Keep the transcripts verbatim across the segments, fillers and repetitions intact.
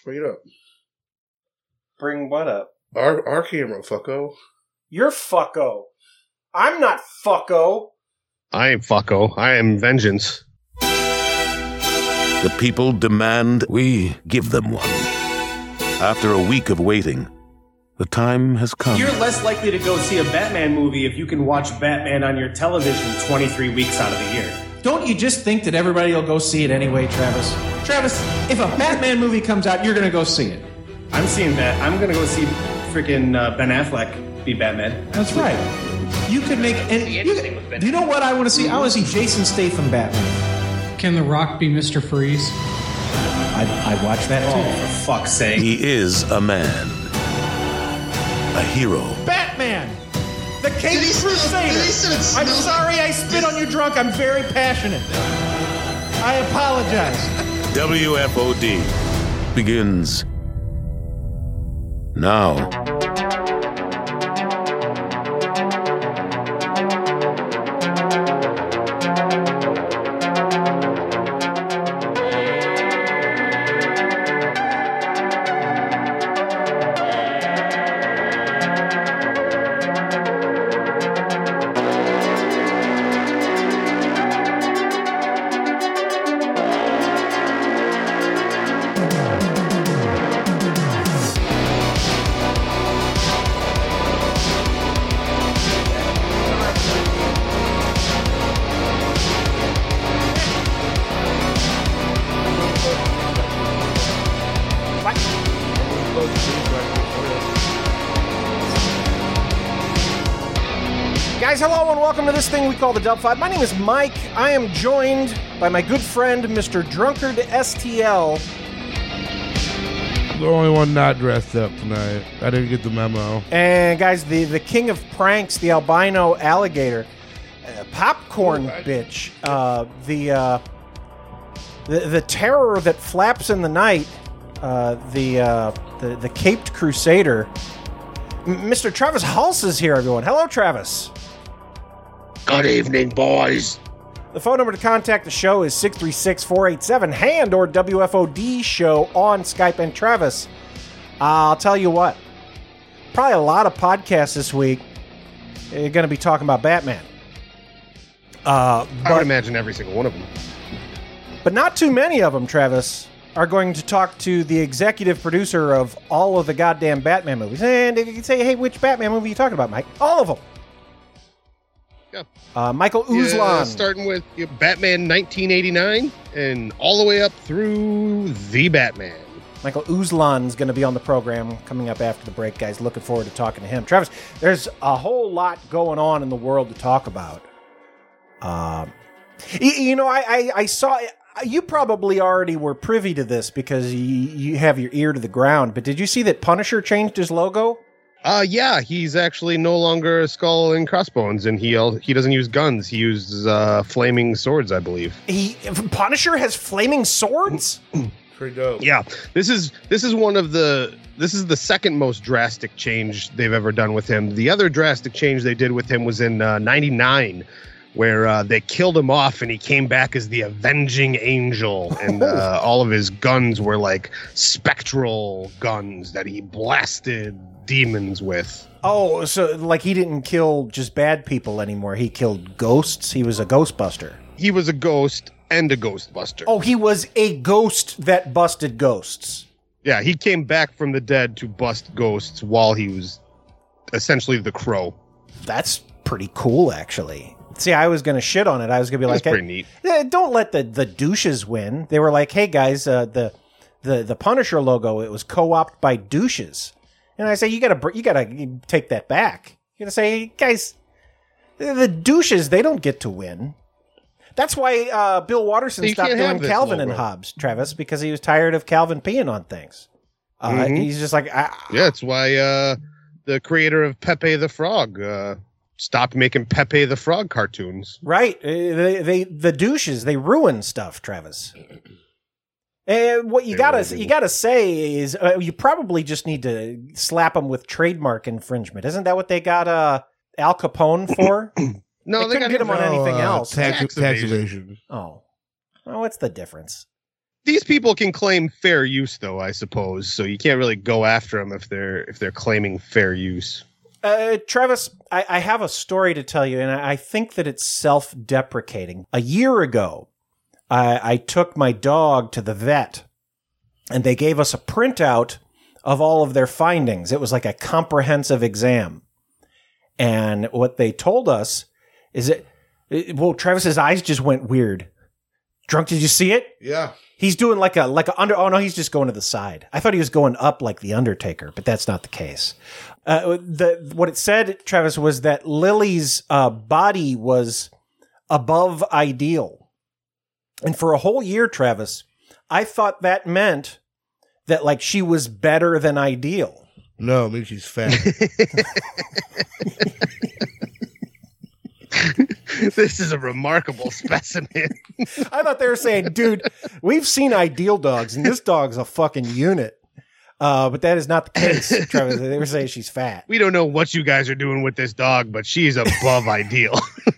Bring it up. Bring what up? Our our camera, fucko. You're fucko. I'm not fucko. I am fucko. I am vengeance. The people demand we give them one. After a week of waiting, the time has come. You're less likely to go see a Batman movie if you can watch Batman on your television twenty-three weeks out of the year. Don't you just think that everybody will go see it anyway, Travis? Travis, if a Batman movie comes out, you're going to go see it. I'm seeing that. I'm going to go see freaking uh, Ben Affleck be Batman. That's right. You could make... And you, do you know what I want to see? I want to see Jason Statham Batman. Can The Rock be Mister Freeze? I'd, I'd watch that too. Oh, for fuck's sake. He is a man. A hero. Batman! The Caped Crusader! I'm sorry I spit on you drunk. I'm very passionate. I apologize. W F O D begins now. Guys, hello and welcome to this thing we call the Dub Five. My name is Mike. I am joined by my good friend, Mister Drunkard S T L. The only one not dressed up tonight. I didn't get the memo. And guys, the, the king of pranks, the albino alligator, uh, popcorn oh, bitch, uh, the, uh, the the terror that flaps in the night, uh, the, uh, the the Caped Crusader, M- Mister Travis Hulse is here, everyone. Hello, Travis. Good evening, boys. The phone number to contact the show is six three six, four eight seven, HAND or W F O D show on Skype. And Travis, uh, I'll tell you what, probably a lot of podcasts this week are going to be talking about Batman. Uh, but, I would imagine every single one of them. But not too many of them, Travis, are going to talk to the executive producer of all of the goddamn Batman movies. And if you can say, hey, which Batman movie are you talking about, Mike? All of them. Yeah. Uh, Michael Uslan. Yeah, starting with you know, Batman nineteen eighty-nine and all the way up through The Batman. Michael Uslan's going to be on the program coming up after the break, guys. Looking forward to talking to him. Travis, there's a whole lot going on in the world to talk about. Um, you, you know, I, I, I saw... You probably already were privy to this because you, you have your ear to the ground, but did you see that Punisher changed his logo? Uh, yeah, he's actually no longer a skull and crossbones, and he he doesn't use guns. He uses uh, flaming swords, I believe. He Punisher has flaming swords? Pretty dope. Yeah, this is this is one of the this is the second most drastic change they've ever done with him. The other drastic change they did with him was in uh, ninety-nine, where uh, they killed him off and he came back as the Avenging Angel, and uh, all of his guns were like spectral guns that he blasted demons with. Oh, so like he didn't kill just bad people anymore. He killed ghosts. He was a Ghostbuster. He was a ghost and a Ghostbuster. Oh, he was a ghost that busted ghosts. Yeah, he came back from the dead to bust ghosts while he was essentially the Crow. That's pretty cool, actually. See, I was going to shit on it. I was going to be That's like, pretty hey, neat. Don't let the, the douches win. They were like, hey, guys, uh, the, the, the Punisher logo, it was co-opted by douches. And I say, you got to you gotta take that back. You got to say, hey, guys, the douches, they don't get to win. That's why uh, Bill Watterson you stopped doing Calvin logo. and Hobbes, Travis, because he was tired of Calvin peeing on things. Uh, mm-hmm. He's just like... I, yeah, that's why uh, the creator of Pepe the Frog uh, stopped making Pepe the Frog cartoons. Right. Uh, they, they the douches, they ruin stuff, Travis. And what you gotta you gotta say is uh, you probably just need to slap them with trademark infringement. Isn't that what they got uh, Al Capone for? No, they, they couldn't get him on anything uh, else. Tax, tax tax evasion. evasion. Oh, well, what's the difference? these people can claim fair use, though, I suppose. So you can't really go after them if they're if they're claiming fair use. Uh, Travis, I, I have a story to tell you, and I, I think that it's self-deprecating. A year ago, I, I took my dog to the vet, and they gave us a printout of all of their findings. It was like a comprehensive exam. And what they told us is that, well, Travis's eyes just went weird. Drunk, did you see it? Yeah. He's doing like a, like a under, oh no, he's just going to the side. I thought he was going up like the Undertaker, but that's not the case. Uh, the, what it said, Travis, was that Lily's uh, body was above ideal. And for a whole year, Travis, I thought that meant that like she was better than ideal. No, I mean she's fat. This is a remarkable specimen. I thought they were saying, dude, we've seen ideal dogs, and this dog's a fucking unit. Uh, but that is not the case, Travis. They were saying she's fat. We don't know what you guys are doing with this dog, but she's above ideal.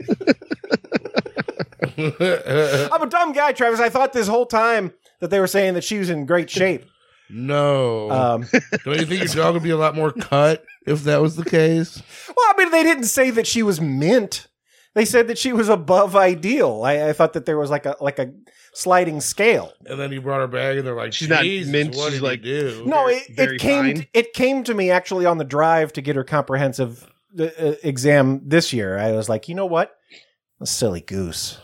I'm a dumb guy, Travis. I thought this whole time that they were saying that she was in great shape. No. Um, Don't you think your dog would be a lot more cut if that was the case? Well, I mean, they didn't say that she was mint. They said that she was above ideal. I, I thought that there was like a like a sliding scale. And then you brought her back, and they're like, She's not Jesus, mint, what she's did like- you do? No, Very- it, very it came fine. it came to me actually on the drive to get her comprehensive uh, uh, exam this year. I was like, you know what? A silly goose.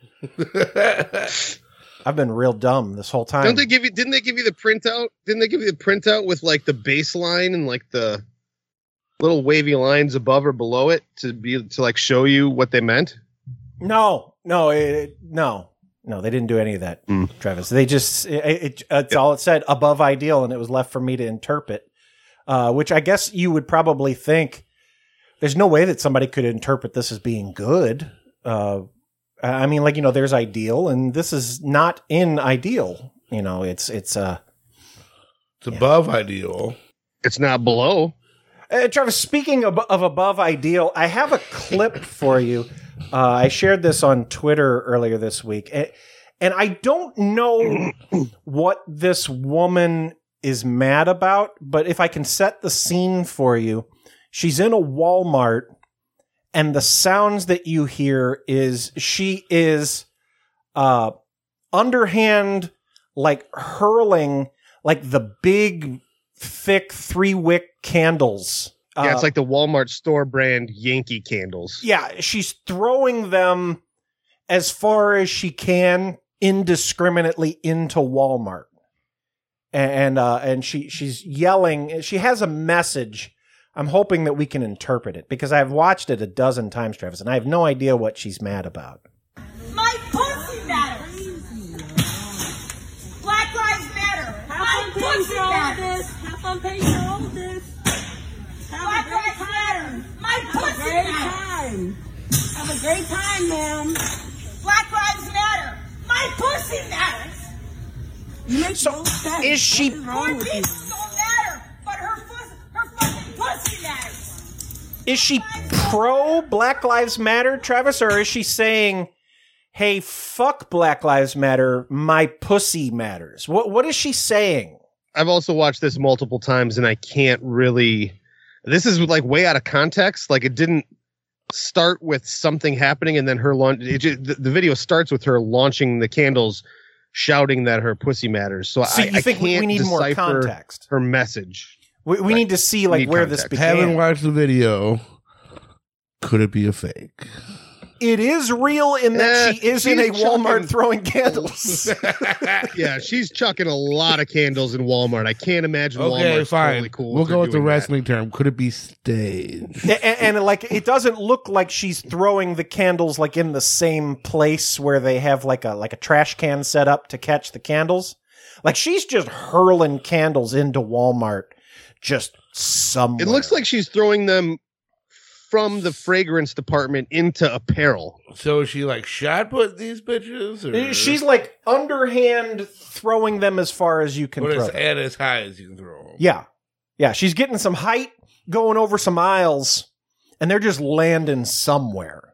I've been real dumb this whole time. Don't they give you? Didn't they give you the printout? Didn't they give you the printout with like the baseline and like the little wavy lines above or below it to be to like show you what they meant? No, no, it, no, no. They didn't do any of that, Mm. Travis. They just it, it, it's all it said, above ideal, and it was left for me to interpret. Uh, which I guess you would probably think there's no way that somebody could interpret this as being good. Uh, I mean, like you know, there's ideal, and this is not in ideal. You know, it's it's uh, It's above ideal. It's not below. Uh, Travis, speaking of, of above ideal, I have a clip for you. Uh, I shared this on Twitter earlier this week. And, and I don't know what this woman is mad about, but if I can set the scene for you, she's in a Walmart, and the sounds that you hear is she is uh, underhand, like hurling like the big, thick three-wick candles. Yeah, it's Uh, like the Walmart store brand Yankee candles. yeah, she's throwing them as far as she can indiscriminately into Walmart. And uh, and she she's yelling. She has a message. I'm hoping that we can interpret it because I've watched it a dozen times, Travis, and I have no idea what she's mad about. My pussy matters. Black Lives Matter. My pussy matters. Have fun paying for all of this. Black Lives Matter. My pussy Great matters. time. Have a great time, ma'am. Black Lives Matter. My pussy matters. You make So, no sense. is she- What is Her wrong with you? pieces don't matter, but her pussy, her fucking pussy matters. Is she pro Black Lives Matter, Travis, or is she saying, "Hey, fuck Black Lives Matter, my pussy matters"? What what is she saying? I've also watched this multiple times, and I can't really. This is like way out of context. Like it didn't start with something happening, and then her launch. It just, the, the video starts with her launching the candles, shouting that her pussy matters. So, So I, you I think we- can't we need more decipher context? her message. We, we Right. need to see like Need where this context. began. Haven't watched the video. Could it be a fake? It is real in that Eh, she is in a she's Walmart chucking- throwing candles. Yeah, she's chucking a lot of candles in Walmart. I can't imagine Okay, Walmart's fine. totally cool. we'll if go they're with the doing that. wrestling term. Could it be staged? and, and like it doesn't look like she's throwing the candles like in the same place where they have like a like a trash can set up to catch the candles. Like she's just hurling candles into Walmart just somewhere. It looks like she's throwing them from the fragrance department into apparel. So is she like shot put these bitches? Or? she's like underhand throwing them as far as you can But throw it's them. at as high as you can throw them. Yeah. Yeah, she's getting some height going over some aisles and they're just landing somewhere.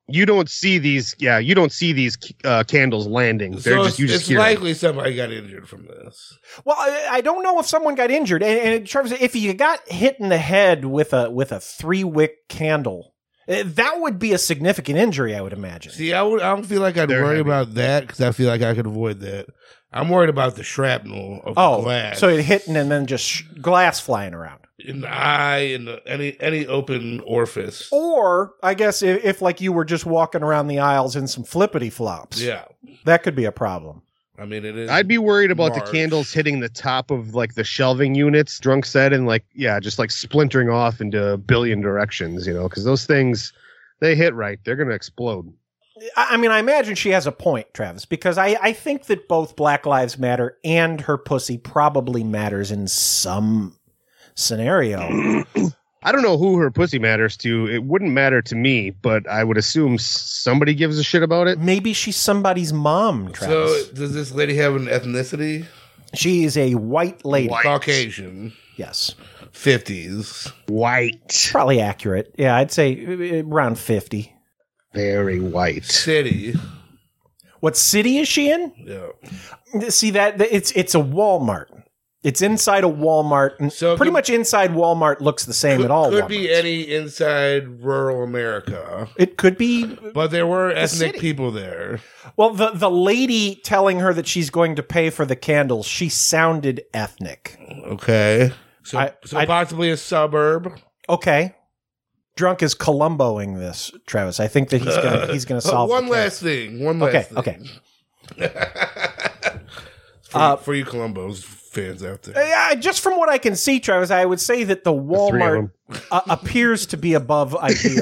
you don't see these. Yeah, you don't see these uh, candles landing. They're so just you it's, just it's hear likely somebody got injured from this. Well, I, I don't know if someone got injured. And, and Travis, if you got hit in the head with a with a three wick candle, uh, that would be a significant injury, I would imagine. See, I would. I don't feel like I'd They're worry heavy. about that because I feel like I could avoid that. I'm worried about the shrapnel of Oh, the glass. so it hitting and then just sh- glass flying around. in the eye, in the, any any open orifice. Or I guess if, if like you were just walking around the aisles in some flippity flops, Yeah, that could be a problem. I mean it is. I'd be worried about March. the candles hitting the top of like the shelving units, Drunk said, and like, yeah, just like splintering off into a billion directions, you know, because those things, they hit right. They're going to explode. I I mean, I imagine she has a point, Travis, because I, I think that both Black Lives Matter and her pussy probably matters in some scenario. I don't know who her pussy matters to. It wouldn't matter to me, but I would assume somebody gives a shit about it. Maybe she's somebody's mom, Travis. So does this lady have an ethnicity? She is a white lady. White. Caucasian, Yes. fifties. White. Probably accurate. Yeah, I'd say around fifty. Very white. City. What city is she in? Yeah. See that that- it's it's a Walmart. It's inside a Walmart, and So pretty could- much inside Walmart looks the same Could, at all. could Walmarts. be any inside rural America, It could be. but there were ethnic city. people there. Well, the the lady telling her that she's going to pay for the candles, she sounded ethnic. Okay, so I- so I- possibly a suburb. Okay. Drunk is Columboing this, Travis. I think that he's gonna he's gonna solve one the last thing. One last Okay, thing. okay. For, Uh, for you Columbo's fans out there. Yeah, just from what I can see, Travis, I would say that the three of Walmart uh, appears to be above ideal.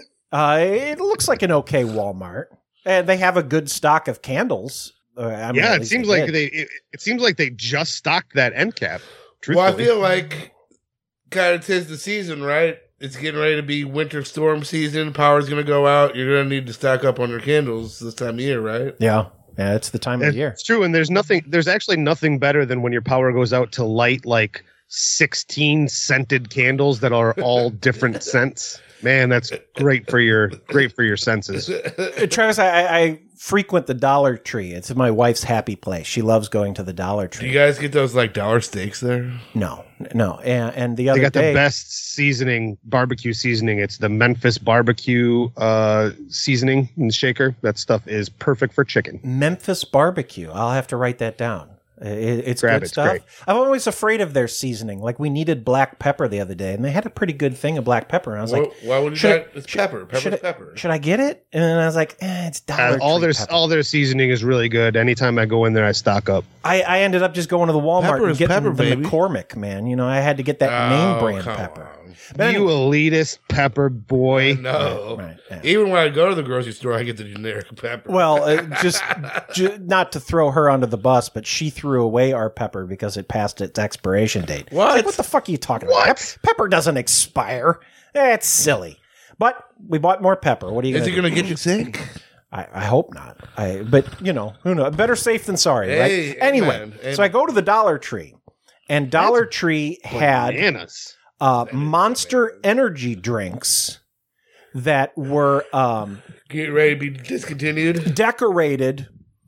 uh, it looks like an okay Walmart, and they have a good stock of candles. Uh, I mean, Yeah, at it least seems they like did. they. It, it seems like they just stocked that end cap. Well, I Truthfully. feel like kind of tis the season, right? It's getting ready to be winter storm season. Power's going to go out. You're going to need to stock up on your candles this time of year, right? Yeah, yeah, it's the time of the year. It's true, and there's nothing. There's actually nothing better than when your power goes out to light like sixteen scented candles that are all different scents. Man, that's great for your great for your senses. Uh, Travis, I, I, I frequent the Dollar Tree. It's my wife's happy place. She loves going to the Dollar Do Tree. you guys get those like dollar steaks there? No, no, and, and the They other got day, the best seasoning, barbecue seasoning. It's the Memphis barbecue uh, seasoning in the shaker. That stuff is perfect for chicken. Memphis barbecue. I'll have to write that down. It, it's Grab good it, it's stuff. great. I'm always afraid of their seasoning. Like we needed black pepper the other day, and they had a pretty good thing of black pepper. And I was Why, like, why would you should not? I- It's pepper. Pepper's should I, pepper. should I get it? And I was like, eh, it's Dollar Uh, all Tree their pepper. all their seasoning is really good. Anytime I go in there, I stock up. I, I ended up just going to the Walmart Pepper and is getting pepper, the baby. McCormick, man. You know, I had to get that Oh, name brand come pepper. on. But You anyway- elitist pepper boy. No. Right, yeah. Even when I go to the grocery store, I get the generic pepper. Well, uh, just, ju- not to throw her under the bus, but she threw away our pepper because it passed its expiration date. I was What? like, what the fuck are you talking about? Pep- pepper doesn't expire. It's silly. But we bought more pepper. What are you Is going it to going to get you sick? I, I hope not. I, but you know, who knows? Better safe than sorry, Hey, right? Anyway, amen, amen. so I go to the Dollar Tree, and Dollar Tree had Bananas. uh, Monster Energy drinks that were um, Get ready to be discontinued? decorated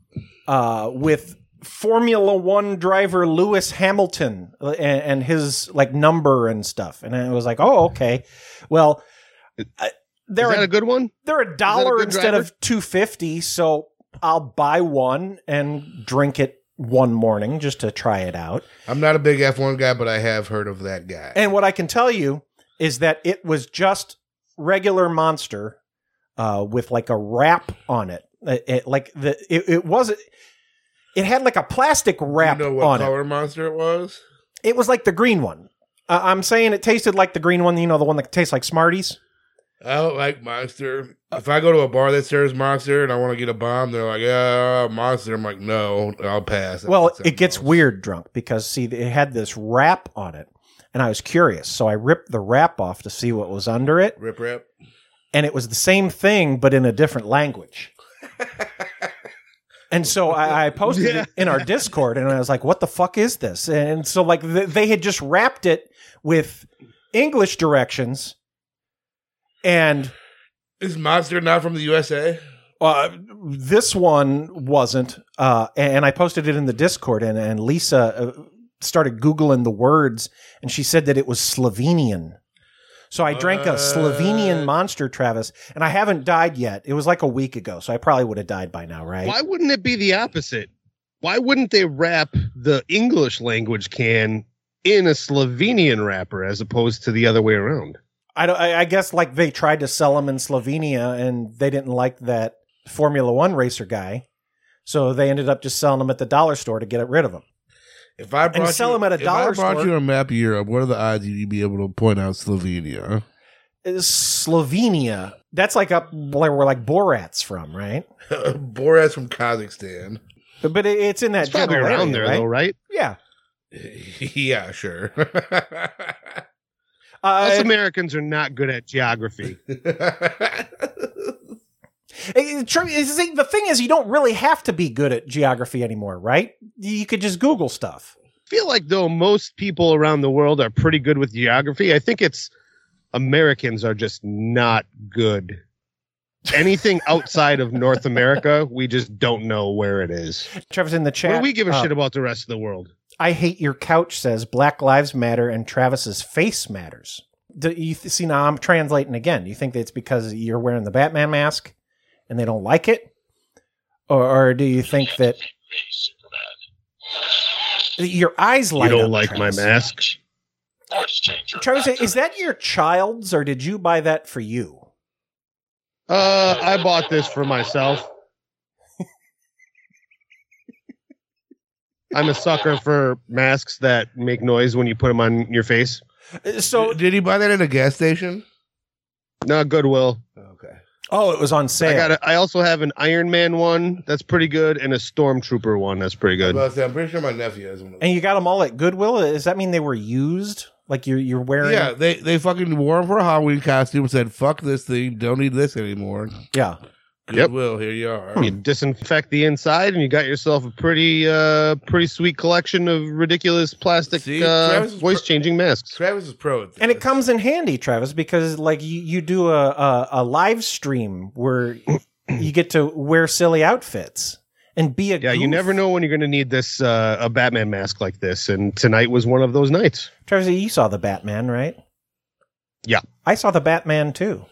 uh, with Formula One driver Lewis Hamilton and, and his like number and stuff, and I was like, oh, okay. Well, I, they're Is that a, a good one? they're a dollar good instead driver? of two fifty, so I'll buy one and drink it one morning just to try it out. I'm not a big F one guy, but I have heard of that guy. And what I can tell you is that it was just regular Monster uh, with like a wrap on it. It, it- like the it, it wasn't. It had like a plastic wrap you know what on color it. monster it was? It was like the green one. Uh, I'm saying it tasted like the green one. You know, the one that tastes like Smarties. I don't like Monster. If I go to a bar that serves Monster and I want to get a bomb, they're like, yeah, Monster. I'm like, no, I'll pass. Well, I'll get it gets something else. weird drunk because see, it had this wrap on it, and I was curious, so I ripped the wrap off to see what was under it, Rip rip. and it was the same thing but in a different language. And so I, I posted Yeah. it in our Discord, and I was like, "What the fuck is this?" And so like th- they had just wrapped it with English directions, and Is Monster not from the U S A? Uh, this one wasn't, uh, and I posted it in the Discord, and, and Lisa uh, started Googling the words, and she said that it was Slovenian. So I drank a Slovenian Monster, Travis, and I haven't died yet. It was like a week ago, so I probably would have died by now, right? Why wouldn't it be the opposite? Why wouldn't they wrap the English language can in a Slovenian wrapper as opposed to the other way around? I, don't, I, I guess like they tried to sell them in Slovenia, and they didn't like that Formula One racer guy, so they ended up just selling them at the dollar store to get rid of them. If I brought and sell you, them at a if dollar I brought store, you a map of Europe, what are the odds you'd be able to point out Slovenia? Is Slovenia. That's like up where like Borat's from, right? Borat's from Kazakhstan. But, but it, it's in that It's probably general around area, there, right? though, right? Yeah. Yeah, sure. uh, Us Americans are not good at geography. It, it, the thing is, you don't really have to be good at geography anymore, right? You could just Google stuff. I feel like, though, most people around the world are pretty good with geography. I think it's Americans are just not good. Anything outside of North America, we just don't know where it is. Travis in the chat. What do we give a uh, shit about the rest of the world? I hate your couch says Black Lives Matter and Travis's face matters. Do you th- see now I'm translating again. Do you think that it's because you're wearing the Batman mask and they don't like it? Or, or do you think that your eyes light up? You don't like Travis? my mask? Travis, is that your child's or did you buy that for you? Uh, I bought this for myself. I'm a sucker for masks that make noise when you put them on your face. So, did he buy that at a gas station? No, Goodwill. Okay. Oh, it was on sale. I got. A, I also have an Iron Man one that's pretty good, and a Stormtrooper one that's pretty good. Well, I'm pretty sure my nephew has one. And you got them all at Goodwill? Does that mean they were used? Like you're you're wearing? Yeah, they they fucking wore them for a Halloween costume and said, "Fuck this thing, don't need this anymore." Yeah. Goodwill, here you are. You disinfect the inside, and you got yourself a pretty, uh, pretty sweet collection of ridiculous plastic See, uh, voice-changing masks. Travis is pro at this. And it comes in handy, Travis, because like you, you do a, a a live stream where you get to wear silly outfits and be a Yeah, you goof. never know when you're going to need this uh, a Batman mask like this, and tonight was one of those nights. Travis, you saw the Batman, right? Yeah, I saw the Batman too.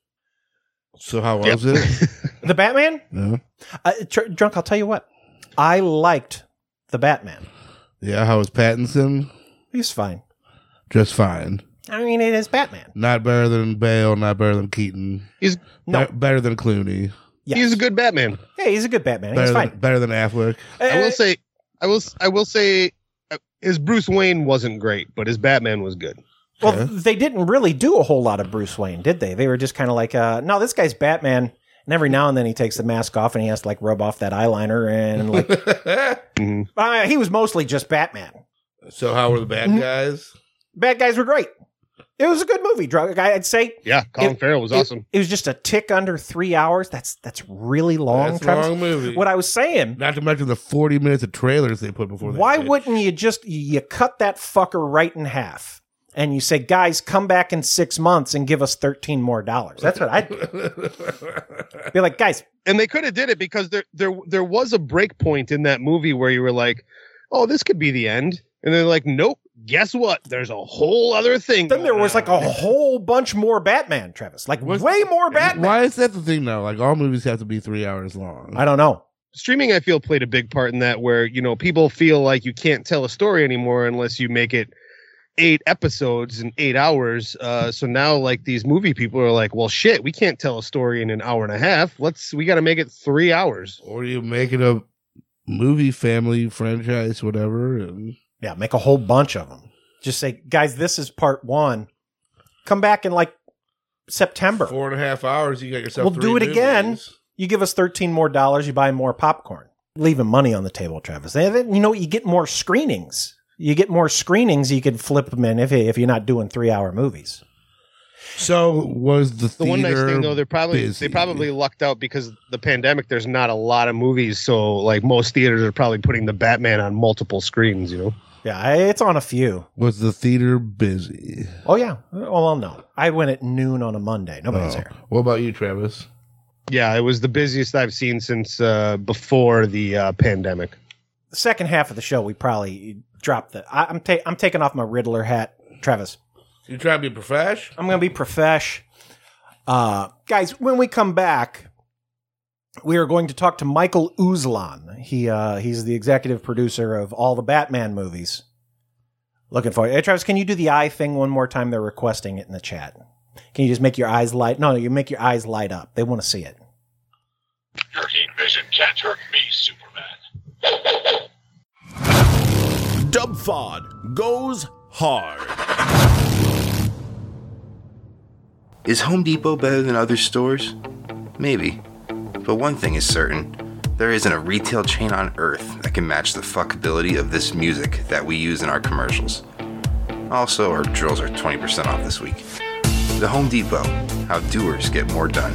So how was yep. it? The Batman? No. Uh, tr- drunk, I'll tell you what. I liked the Batman. Yeah, how was Pattinson? He's fine. Just fine. I mean, it is Batman. Not better than Bale, not better than Keaton. He's no. Be- better than Clooney. Yes. He's a good Batman. Yeah, he's a good Batman. Better he's than, fine. Better than Affleck. Uh, I will say, I will, I will say, uh, his Bruce Wayne wasn't great, but his Batman was good. Well, okay. They didn't really do a whole lot of Bruce Wayne, did they? They were just kind of like, uh, no, this guy's Batman. And every now and then he takes the mask off and he has to like rub off that eyeliner and like. mm-hmm. uh, he was mostly just Batman. So how were the bad guys? Bad guys were great. It was a good movie, drug. I'd say. Yeah, Colin it, Farrell was it, awesome. It was just a tick under three hours. That's that's really long. That's Travis. a long movie. What I was saying. Not to mention the forty minutes of trailers they put before. Why did. wouldn't you just you cut that fucker right in half? And you say, guys, come back in six months and give us thirteen more dollars. That's what I'd do. Be like, guys. And they could have did it because there, there, there was a break point in that movie where you were like, oh, this could be the end. And they're like, nope, guess what? There's a whole other thing. Then there was like a whole bunch more Batman, Travis. Like What's, way more Batman. Why is that the thing now? Like all movies have to be three hours long. I don't know. Streaming, I feel, played a big part in that where, you know, people feel like you can't tell a story anymore unless you make it eight episodes in eight hours. Uh, so now like these movie people are like, well, shit, we can't tell a story in an hour and a half. Let's, we got to make it three hours. Or you make it a movie family franchise, whatever. And yeah. Make a whole bunch of them. Just say, guys, this is part one. Come back in like September. Four and a half hours. You got yourself. We'll three do it movies. again. You give us thirteen more dollars. You buy more popcorn. Leaving money on the table, Travis. You know, you get more screenings. You get more screenings, you can flip them in if if you're not doing three hour movies. So was the the one nice thing though? They're probably busy? they probably lucked out because the pandemic. There's not a lot of movies, so like most theaters are probably putting the Batman on multiple screens. You know. Yeah, it's on a few. Was the theater busy? Oh, yeah. Well, no. I went at noon on a Monday. Nobody's Oh. there. What about you, Travis? Yeah, it was the busiest I've seen since uh, before the uh, pandemic. The second half of the show, we probably dropped the... I, I'm, ta- I'm taking off my Riddler hat. Travis. You trying to be profesh? I'm going to be profesh. Uh, guys, when we come back, we are going to talk to Michael Uslan. He uh, he's the executive producer of all the Batman movies. Looking for it. Hey, Travis, can you do the eye thing one more time? They're requesting it in the chat. Can you just make your eyes light? No, you make your eyes light up. They want to see it. Your heat vision can't hurt me, Superman. Dubfod goes hard. Is Home Depot better than other stores? Maybe. But one thing is certain. There isn't a retail chain on earth that can match the fuckability of this music that we use in our commercials. Also, our drills are twenty percent off this week. The Home Depot. How doers get more done.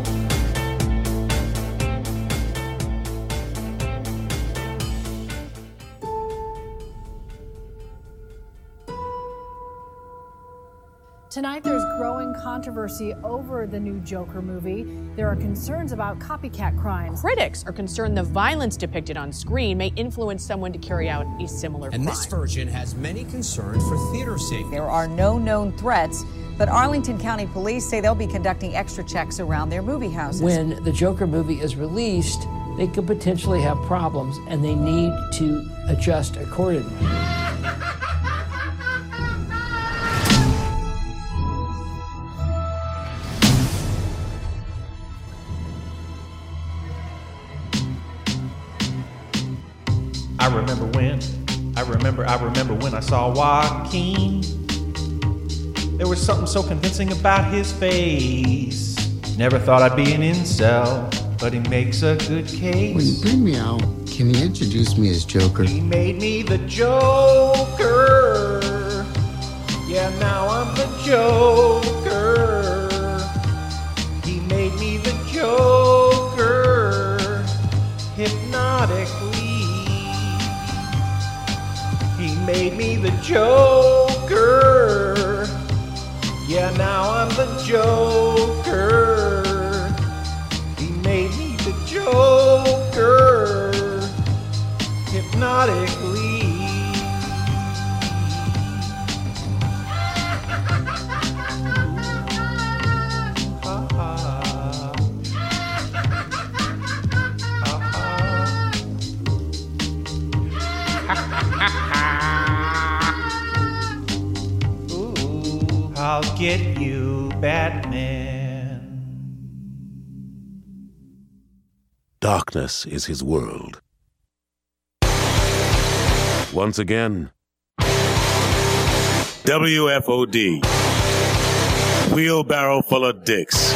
Tonight, there's growing controversy over the new Joker movie. There are concerns about copycat crimes. Critics are concerned the violence depicted on screen may influence someone to carry out a similar And crime. this version has many concerns for theater safety. There are no known threats, but Arlington County Police say they'll be conducting extra checks around their movie houses. When the Joker movie is released, they could potentially have problems, and they need to adjust accordingly. I remember when, I remember, I remember when I saw Joaquin. There was something so convincing about his face. Never thought I'd be an incel, but he makes a good case. When you bring me out, can you introduce me as Joker? He made me the Joker. Yeah, now I'm the Joker. He made me the Joker. Hypnotically. He made me the Joker. Yeah, now I'm the Joker. He made me the Joker. Hypnotically. Ha ha. Ooh, I'll get you, Batman. Darkness is his world. Once again, W F O D. Wheelbarrow full of dicks.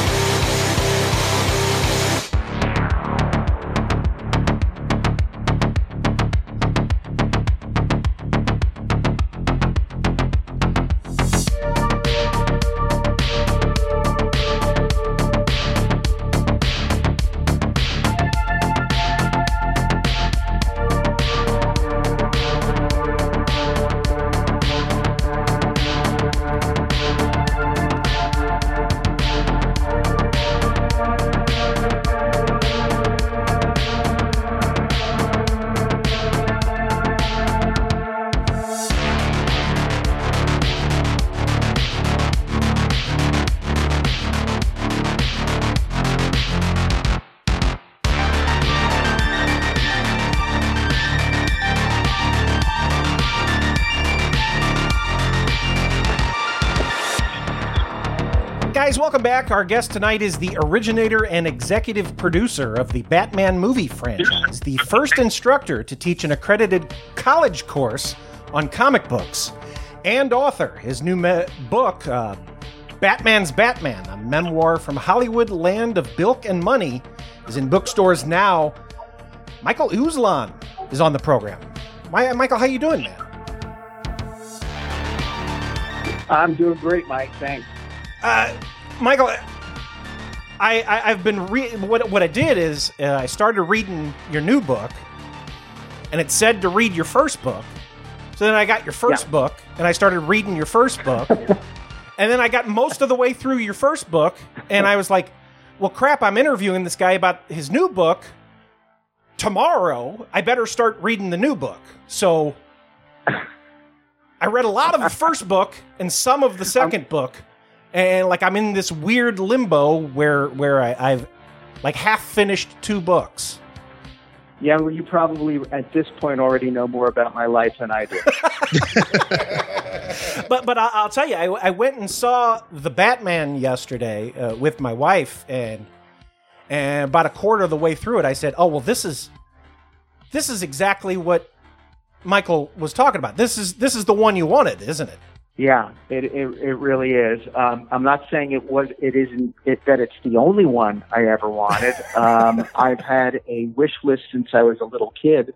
Guys, welcome back. Our guest tonight is the originator and executive producer of the Batman movie franchise, the first instructor to teach an accredited college course on comic books, and author. His new me- book, uh, Batman's Batman, a memoir from Hollywood land of bilk and money, is in bookstores now. Michael Uslan is on the program. My, Michael, how you doing, man? I'm doing great, Mike. Thanks. Uh, Michael, I, I I've been re- what what I did is uh, I started reading your new book, and it said to read your first book, So then I got your first Yeah. book, and I started reading your first book. And then I got most of the way through your first book, and I was like, well, crap, I'm interviewing this guy about his new book tomorrow. I better start reading the new book. So I read a lot of the first book and some of the second book, and like I'm in this weird limbo where where I, I've like half finished two books. Yeah, well, you probably at this point already know more about my life than I do. But but I, I'll tell you, I, I went and saw the Batman yesterday uh, with my wife, and and about a quarter of the way through it, I said, "Oh well, this is this is exactly what Michael was talking about. This is this is the one you wanted, isn't it?" Yeah, it it, it really is. Um, I'm not saying it was it isn't it, that it's the only one I ever wanted. Um, I've had a wish list since I was a little kid.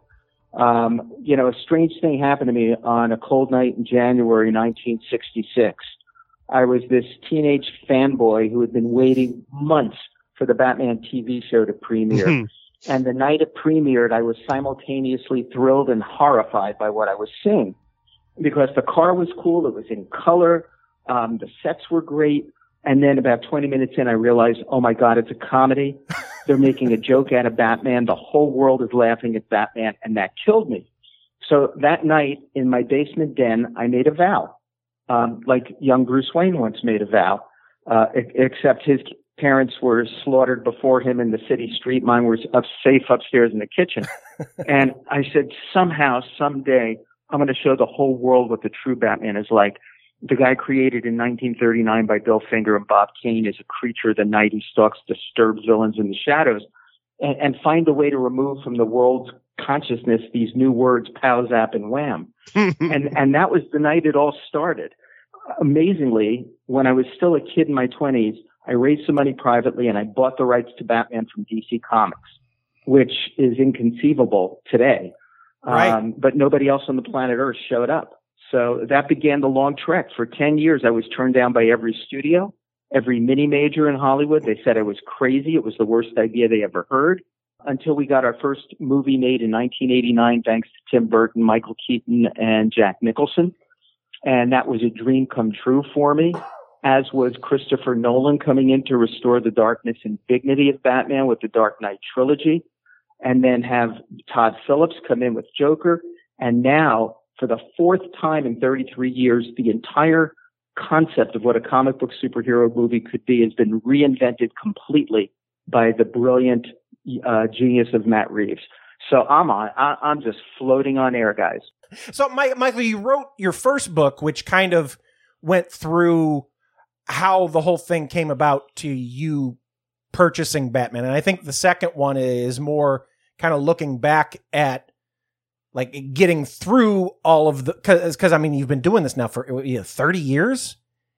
Um, you know, a strange thing happened to me on a cold night in January nineteen sixty-six. I was this teenage fanboy who had been waiting months for the Batman T V show to premiere. And the night it premiered, I was simultaneously thrilled and horrified by what I was seeing. Because the car was cool, it was in color, um, the sets were great, and then about twenty minutes in, I realized, oh my God, it's a comedy. They're making a joke out of Batman. The whole world is laughing at Batman, and that killed me. So that night, in my basement den, I made a vow, um, like young Bruce Wayne once made a vow, uh, except his parents were slaughtered before him in the city street. Mine was up safe upstairs in the kitchen. And I said, somehow, someday, I'm going to show the whole world what the true Batman is like. The guy created in nineteen thirty-nine by Bill Finger and Bob Kane is a creature of the night who stalks disturbed villains in the shadows, and, and find a way to remove from the world's consciousness these new words, pow, zap, and wham. and and that was the night it all started. Amazingly, when I was still a kid in my twenties, I raised some money privately and I bought the rights to Batman from D C Comics, which is inconceivable today. Right. Um, but nobody else on the planet Earth showed up. So that began the long trek. For ten years, I was turned down by every studio, every mini major in Hollywood. They said I was crazy. It was the worst idea they ever heard, until we got our first movie made in nineteen eighty-nine, thanks to Tim Burton, Michael Keaton, and Jack Nicholson. And that was a dream come true for me, as was Christopher Nolan coming in to restore the darkness and dignity of Batman with the Dark Knight trilogy, and then have Todd Phillips come in with Joker. And now, for the fourth time in thirty-three years, the entire concept of what a comic book superhero movie could be has been reinvented completely by the brilliant uh, genius of Matt Reeves. So I'm on. I, I'm just floating on air, guys. So, Mike, Michael, you wrote your first book, which kind of went through how the whole thing came about to you purchasing Batman. And I think the second one is more kind of looking back at like getting through all of the, cause, cause I mean, you've been doing this now for you know, thirty years.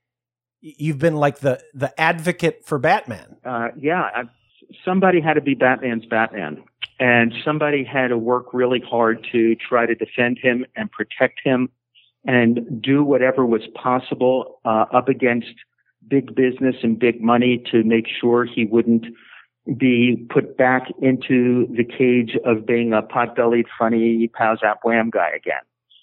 You've been like the, the advocate for Batman. Uh, yeah. I, somebody had to be Batman's Batman, and somebody had to work really hard to try to defend him and protect him and do whatever was possible, uh, up against big business and big money to make sure he wouldn't be put back into the cage of being a pot-bellied, funny, pow-zap, wham guy again.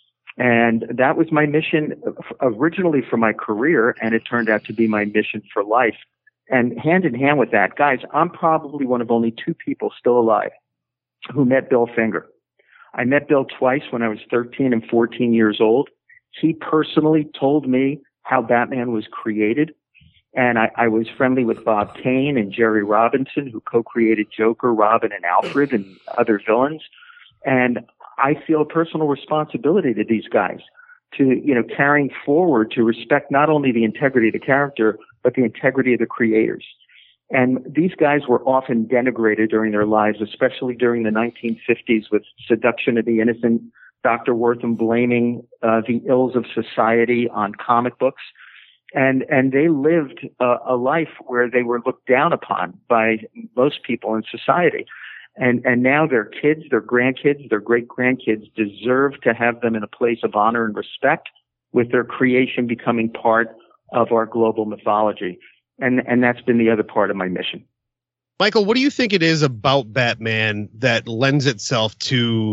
And that was my mission originally for my career, and it turned out to be my mission for life. And hand in hand with that, guys, I'm probably one of only two people still alive who met Bill Finger. I met Bill twice when I was thirteen and fourteen years old. He personally told me how Batman was created. And I, I was friendly with Bob Kane and Jerry Robinson, who co-created Joker, Robin, and Alfred, and other villains. And I feel a personal responsibility to these guys to, you know, carrying forward to respect not only the integrity of the character, but the integrity of the creators. And these guys were often denigrated during their lives, especially during the nineteen fifties with Seduction of the Innocent, Doctor Wortham blaming uh, the ills of society on comic books. And, and they lived a, a life where they were looked down upon by most people in society. And, and now their kids, their grandkids, their great grandkids deserve to have them in a place of honor and respect, with their creation becoming part of our global mythology. And, and that's been the other part of my mission. Michael, what do you think it is about Batman that lends itself to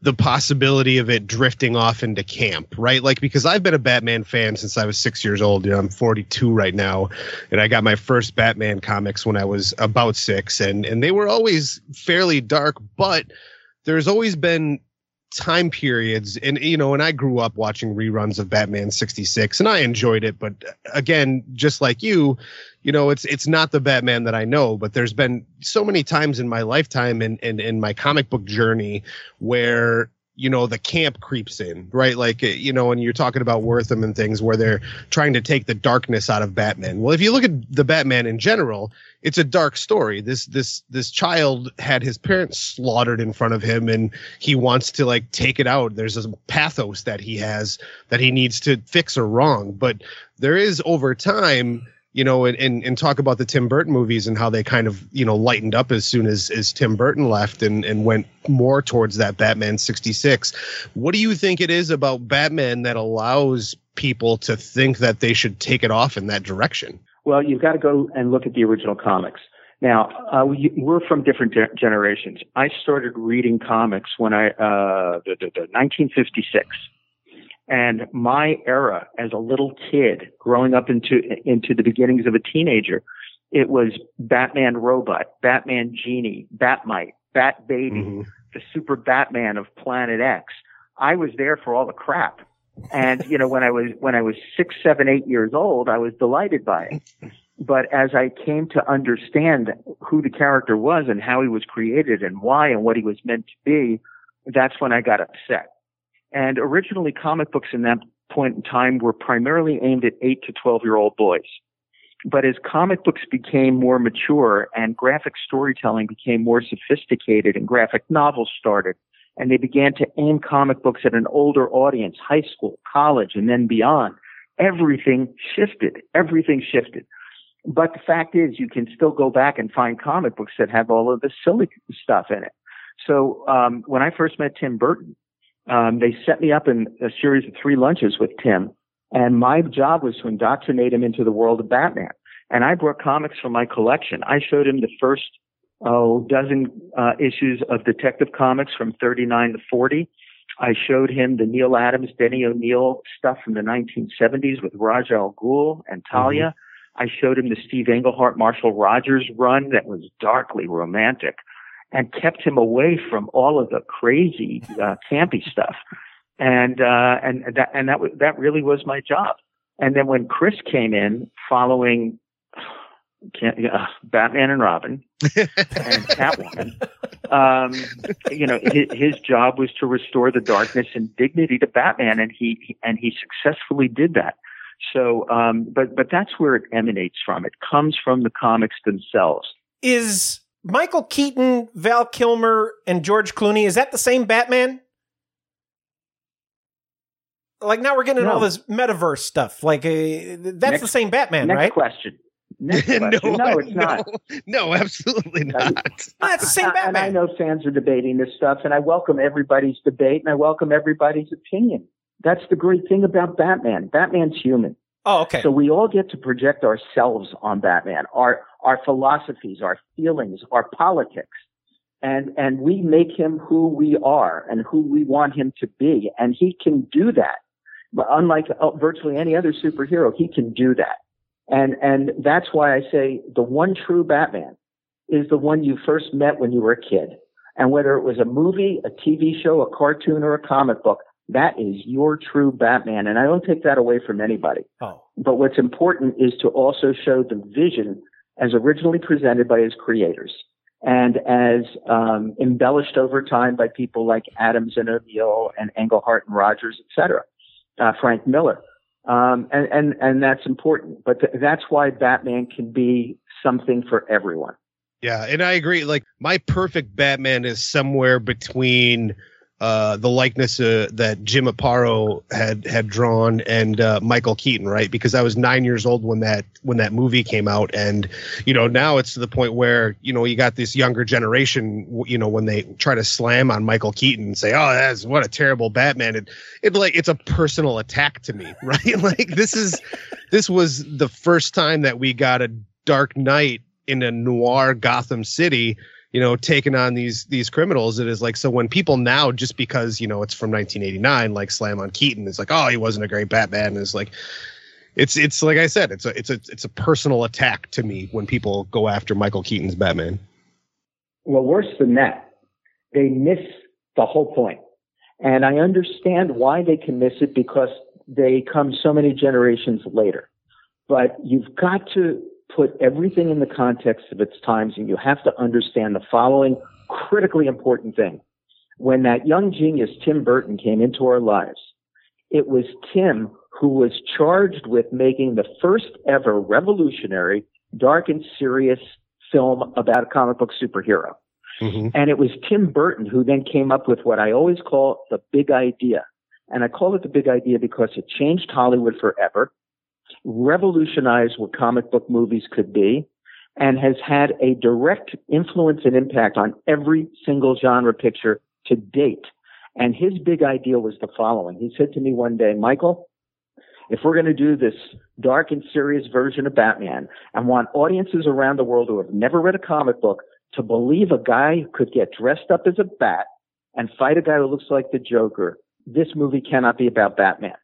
the possibility of it drifting off into camp, right? Like, because I've been a Batman fan since I was six years old. You know, I'm forty-two right now, and I got my first Batman comics when I was about six, and and they were always fairly dark, but there's always been time periods, and you know, and I grew up watching reruns of Batman sixty-six, and I enjoyed it, but again, just like you, you know, it's it's not the Batman that I know, but there's been so many times in my lifetime and in, in, in my comic book journey where, you know, the camp creeps in, right? Like, you know, and you're talking about Wortham and things where they're trying to take the darkness out of Batman. Well, if you look at the Batman in general, it's a dark story. This this this child had his parents slaughtered in front of him, and he wants to like take it out. There's a pathos that he has that he needs to fix or wrong. But there is, over time, you know, and, and, and talk about the Tim Burton movies and how they kind of, you know, lightened up as soon as, as Tim Burton left and, and went more towards that Batman sixty-six. What do you think it is about Batman that allows people to think that they should take it off in that direction? Well, you've got to go and look at the original comics. Now, uh, we, we're from different ge- generations. I started reading comics when I, uh, the, the, the nineteen fifty-six. And my era as a little kid growing up into, into the beginnings of a teenager, it was Batman Robot, Batman Genie, Batmite, Bat Baby, mm-hmm. the Super Batman of Planet X. I was there for all the crap. And, you know, when I was, when I was six, seven, eight years old, I was delighted by it. But as I came to understand who the character was and how he was created and why and what he was meant to be, that's when I got upset. And originally, comic books in that point in time were primarily aimed at eight to twelve year old boys. But as comic books became more mature and graphic storytelling became more sophisticated and graphic novels started, and they began to aim comic books at an older audience, high school, college, and then beyond, everything shifted. Everything shifted. But the fact is, you can still go back and find comic books that have all of the silly stuff in it. So um, when I first met Tim Burton, Um, they set me up in a series of three lunches with Tim, and my job was to indoctrinate him into the world of Batman. And I brought comics from my collection. I showed him the first oh, dozen uh, issues of Detective Comics from thirty-nine to forty. I showed him the Neil Adams, Denny O'Neil stuff from the nineteen seventies with Ra's al Ghul and Talia. Mm-hmm. I showed him the Steve Englehart, Marshall Rogers run that was darkly romantic, and kept him away from all of the crazy, uh, campy stuff. And, uh, and that, and that, w- that really was my job. And then when Chris came in following can't, uh, Batman and Robin and Catwoman, um, you know, his, his job was to restore the darkness and dignity to Batman. And he, and he successfully did that. So, um, but, but that's where it emanates from. It comes from the comics themselves. Is Michael Keaton, Val Kilmer, and George Clooney, is that the same Batman? Like, now we're getting No. all this metaverse stuff. Like, uh, that's Next- the same Batman, next right? question. Next question. no, no, it's not. No, absolutely not. No, it's the same And I Batman. know fans are debating this stuff, and I welcome everybody's debate, and I welcome everybody's opinion. That's the great thing about Batman. Batman's human. Oh, okay. So we all get to project ourselves on Batman, our our philosophies, our feelings, our politics, and and we make him who we are and who we want him to be, and he can do that. But unlike uh, virtually any other superhero, he can do that, and and that's why I say the one true Batman is the one you first met when you were a kid, and whether it was a movie, a T V show, a cartoon, or a comic book, that is your true Batman, and I don't take that away from anybody. Oh. But what's important is to also show the vision as originally presented by his creators and as um, embellished over time by people like Adams and O'Neill and Englehart and Rogers, et cetera, uh, Frank Miller. Um, and, and, and that's important. But th- that's why Batman can be something for everyone. Yeah, and I agree. Like, my perfect Batman is somewhere between uh, the likeness uh, that Jim Aparo had had drawn and uh, Michael Keaton, right? Because I was nine years old when that when that movie came out, and you know, now it's to the point where you know you got this younger generation, you know, when they try to slam on Michael Keaton and say, "Oh, that's what a terrible Batman," it it like it's a personal attack to me, right? Like this is this was the first time that we got a Dark Knight in a noir Gotham City. you know, taking on these these criminals. It is like, so when people now, just because, you know, it's from nineteen eighty-nine, like slam on Keaton, it's like, oh, he wasn't a great Batman. And it's like, it's it's like I said, it's a it's a it's a personal attack to me when people go after Michael Keaton's Batman. Well, worse than that, they miss the whole point. And I understand why they can miss it, because they come so many generations later. But you've got to put everything in the context of its times, and you have to understand the following critically important thing. When that young genius, Tim Burton, came into our lives, it was Tim who was charged with making the first ever revolutionary, dark and serious film about a comic book superhero. Mm-hmm. And it was Tim Burton who then came up with what I always call the big idea. And I call it the big idea because it changed Hollywood forever, revolutionized what comic book movies could be, and has had a direct influence and impact on every single genre picture to date. And his big idea was the following. He said to me one day, Michael, if we're going to do this dark and serious version of Batman and want audiences around the world who have never read a comic book to believe a guy could get dressed up as a bat and fight a guy who looks like the Joker, this movie cannot be about Batman.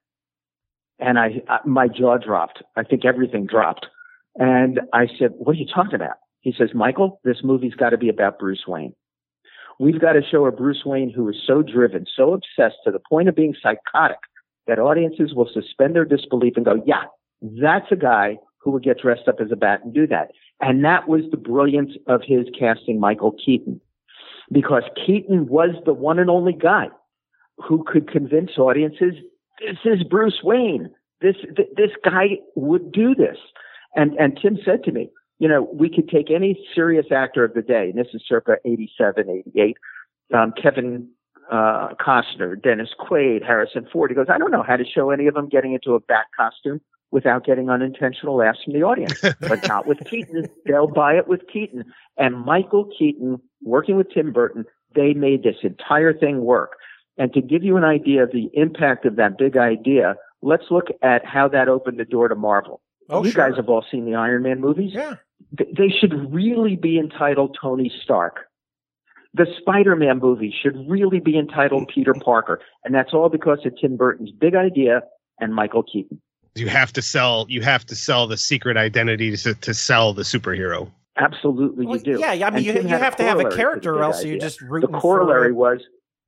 And I, I, my jaw dropped. I think everything dropped. And I said, what are you talking about? He says, Michael, this movie's got to be about Bruce Wayne. We've got to show a Bruce Wayne who is so driven, so obsessed to the point of being psychotic that audiences will suspend their disbelief and go, yeah, that's a guy who would get dressed up as a bat and do that. And that was the brilliance of his casting Michael Keaton, because Keaton was the one and only guy who could convince audiences, this is Bruce Wayne. This, th- this guy would do this. And, and Tim said to me, you know, we could take any serious actor of the day, and this is circa eighty-seven, eighty-eight, um, Kevin uh, Costner, Dennis Quaid, Harrison Ford. He goes, I don't know how to show any of them getting into a bat costume without getting unintentional laughs from the audience, but not with Keaton. They'll buy it with Keaton. And Michael Keaton, working with Tim Burton, they made this entire thing work. And to give you an idea of the impact of that big idea, let's look at how that opened the door to Marvel. Oh, you sure. guys have all seen the Iron Man movies. Yeah. They should really be entitled Tony Stark. The Spider-Man movie should really be entitled Peter Parker. And that's all because of Tim Burton's big idea and Michael Keaton. You have to sell, you have to sell the secret identity to, to sell the superhero. Absolutely, Well, you do. yeah, I mean, And you- Tim you had have to have a corollary character, the or big else you're idea. just rooting The corollary for- was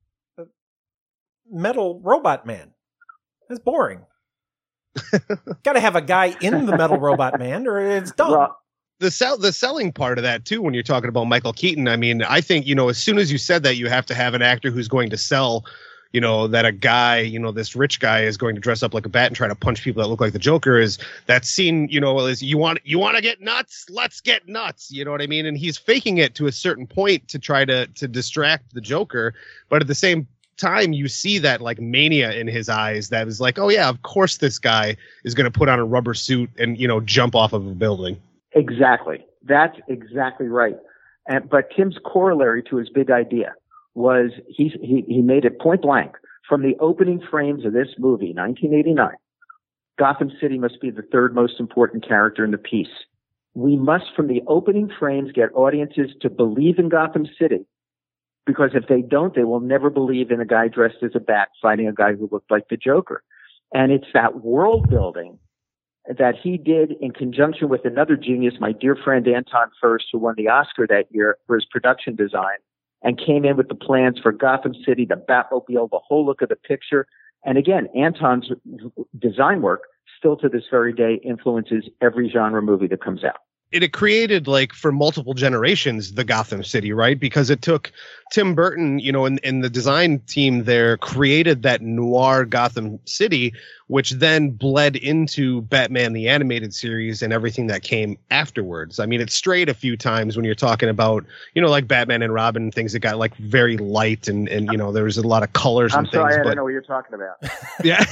Metal Robot Man. That's boring. Got to have a guy in the Metal Robot Man, or it's done. The sell the selling part of that too, when you're talking about Michael Keaton, I mean, I think, you know, as soon as you said that, you have to have an actor who's going to sell, you know, that a guy, you know, this rich guy is going to dress up like a bat and try to punch people that look like the Joker. Is that scene, you know, is you want you want to get nuts? Let's get nuts. You know what I mean? And he's faking it to a certain point to try to to distract the Joker, but at the same time you see that like mania in his eyes that is like, oh yeah, of course this guy is going to put on a rubber suit and, you know, jump off of a building. Exactly. That's exactly right. And, but Tim's corollary to his big idea was he, he, he made it point blank from the opening frames of this movie, nineteen eighty-nine. Gotham City must be the third most important character in the piece. We must, from the opening frames, get audiences to believe in Gotham City, because if they don't, they will never believe in a guy dressed as a bat fighting a guy who looked like the Joker. And it's that world building that he did in conjunction with another genius, my dear friend Anton Furst, who won the Oscar that year for his production design, and came in with the plans for Gotham City, the Batmobile, the whole look of the picture. And again, Anton's design work still to this very day influences every genre movie that comes out. It, it created, like, for multiple generations, the Gotham City, right? Because it took Tim Burton, you know, and, and the design team there created that noir Gotham City, which then bled into Batman the Animated Series and everything that came afterwards. I mean, it strayed a few times when you're talking about, you know, like Batman and Robin, things that got like very light and, and you know, there was a lot of colors I'm and sorry, things. I but don't know what you're talking about. Yeah.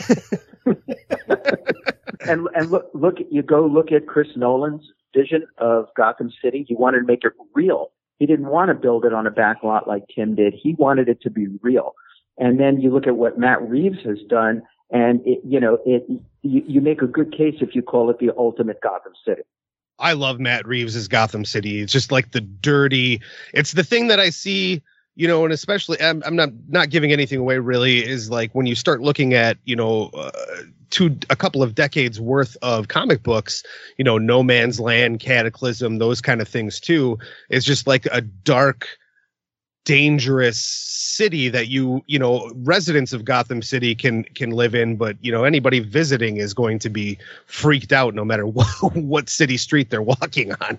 and and look, look, you go look at Chris Nolan's vision of Gotham City. He wanted to make it real. He didn't want to build it on a back lot like Tim did. He wanted it to be real. And then you look at what Matt Reeves has done, and it, you know, it you, you make a good case if you call it the ultimate Gotham City. I love Matt Reeves as Gotham City. It's just like the dirty. It's the thing that I see, you know, and especially I'm, I'm not not giving anything away really. Is like when you start looking at, you know, uh, two a couple of decades worth of comic books, you know, No Man's Land, Cataclysm, those kind of things too. It's just like a dark, dangerous city that you you know residents of Gotham City can can live in, but you know anybody visiting is going to be freaked out no matter what what city street they're walking on.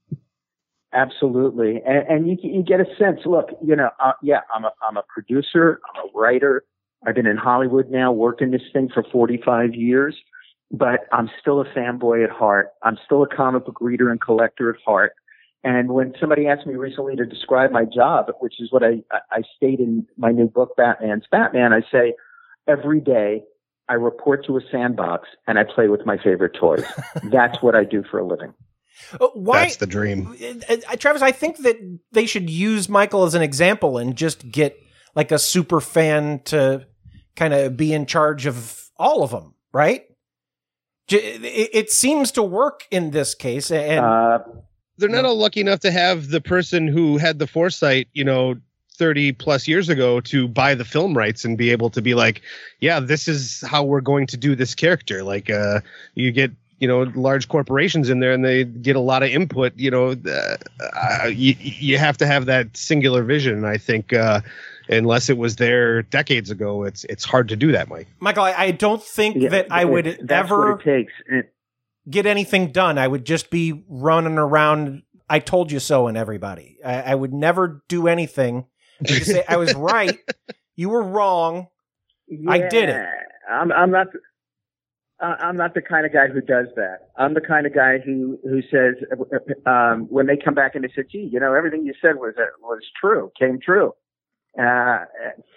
Absolutely, and, and you you get a sense. Look, you know, uh, yeah, I'm a I'm a producer, I'm a writer. I've been in Hollywood now, working this thing for forty-five years, but I'm still a fanboy at heart. I'm still a comic book reader and collector at heart. And when somebody asked me recently to describe my job, which is what I, I state in my new book, Batman's Batman, I say, every day I report to a sandbox and I play with my favorite toys. That's what I do for a living. Uh, why, That's the dream. Uh, uh, Travis, I think that they should use Michael as an example and just get like a super fan to kind of be in charge of all of them, right? It, it seems to work in this case. And uh, they're not all lucky enough to have the person who had the foresight, you know, thirty plus years ago to buy the film rights and be able to be like, yeah, this is how we're going to do this character. Like, uh, you get, you know, large corporations in there and they get a lot of input, you know, uh, uh, you, you have to have that singular vision. And I think, uh, unless it was there decades ago, it's, it's hard to do that, Mike. Michael, I, I don't think yeah, that I would that's ever what it takes. It, get anything done. I would just be running around. I told you so, and everybody. I, I would never do anything. I would say I was right. You were wrong. yeah, I did it. I'm, I'm not. I'm not the kind of guy who does that. I'm the kind of guy who who says um, when they come back and they say, "Gee, you know, everything you said was was true, came true." Uh,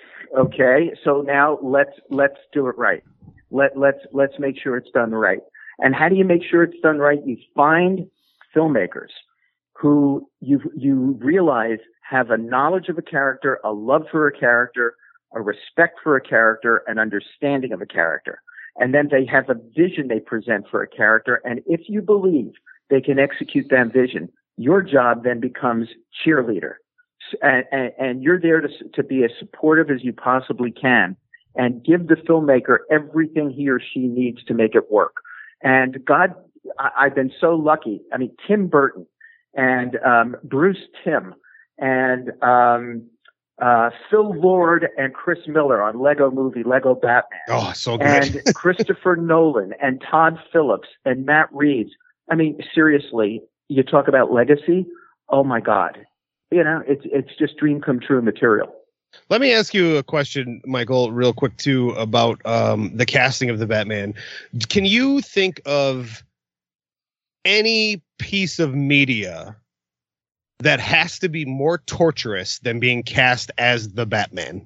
okay, so now let's let's do it right. Let let's let's make sure it's done right. And how do you make sure it's done right? You find filmmakers who you you realize have a knowledge of a character, a love for a character, a respect for a character, an understanding of a character. And then they have a vision they present for a character. And if you believe they can execute that vision, your job then becomes cheerleader. And, and, and you're there to, to be as supportive as you possibly can and give the filmmaker everything he or she needs to make it work. And God, I, I've been so lucky. I mean, Tim Burton and um, Bruce Timm and um, uh, Phil Lord and Chris Miller on Lego Movie, Lego Batman. Oh, so good. And Christopher Nolan and Todd Phillips and Matt Reeves. I mean, seriously, you talk about legacy. Oh my God. You know, it's, it's just dream come true material. Let me ask you a question, Michael, real quick too, about um, the casting of the Batman. Can you think of any piece of media that has to be more torturous than being cast as the Batman?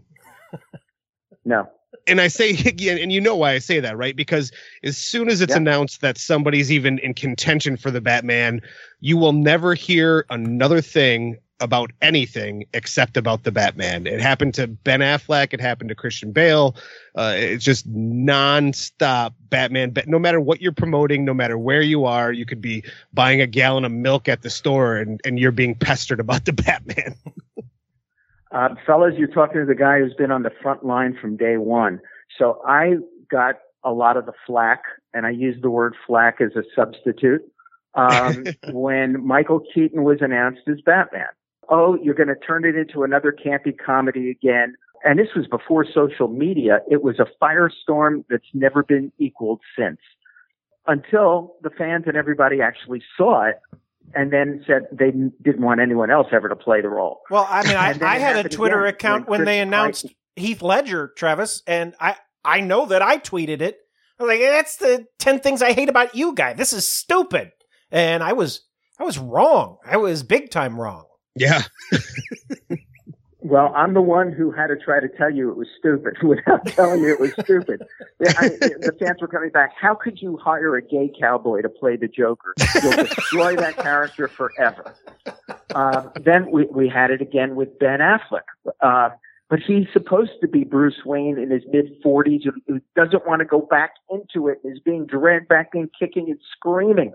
No. And I say, and you know why I say that, right? Because as soon as it's yeah. announced that somebody's even in contention for the Batman, you will never hear another thing about anything except about the Batman. It happened to Ben Affleck. It happened to Christian Bale. Uh, it's just nonstop Batman. No matter what you're promoting, no matter where you are, you could be buying a gallon of milk at the store and, and you're being pestered about the Batman. uh, fellas, you're talking to the guy who's been on the front line from day one. So I got a lot of the flack, and I use the word flack as a substitute, um, when Michael Keaton was announced as Batman. Oh, you're going to turn it into another campy comedy again. And this was before social media. It was a firestorm that's never been equaled since, until the fans and everybody actually saw it and then said they didn't want anyone else ever to play the role. Well, I mean, I, I had a Twitter again account when, when they announced Christ- Heath Ledger, Travis, and I, I know that I tweeted it. I was like, that's the ten things I hate about you, guy. This is stupid. And I was, I was wrong. I was big time wrong. Yeah. Well, I'm the one who had to try to tell you it was stupid without telling you it was stupid. I, the fans were coming back. How could you hire a gay cowboy to play the Joker? You'll destroy that character forever. Uh, then we, we had it again with Ben Affleck. Uh, but he's supposed to be Bruce Wayne in his mid forties who, who doesn't want to go back into it, is being dragged back in, kicking and screaming.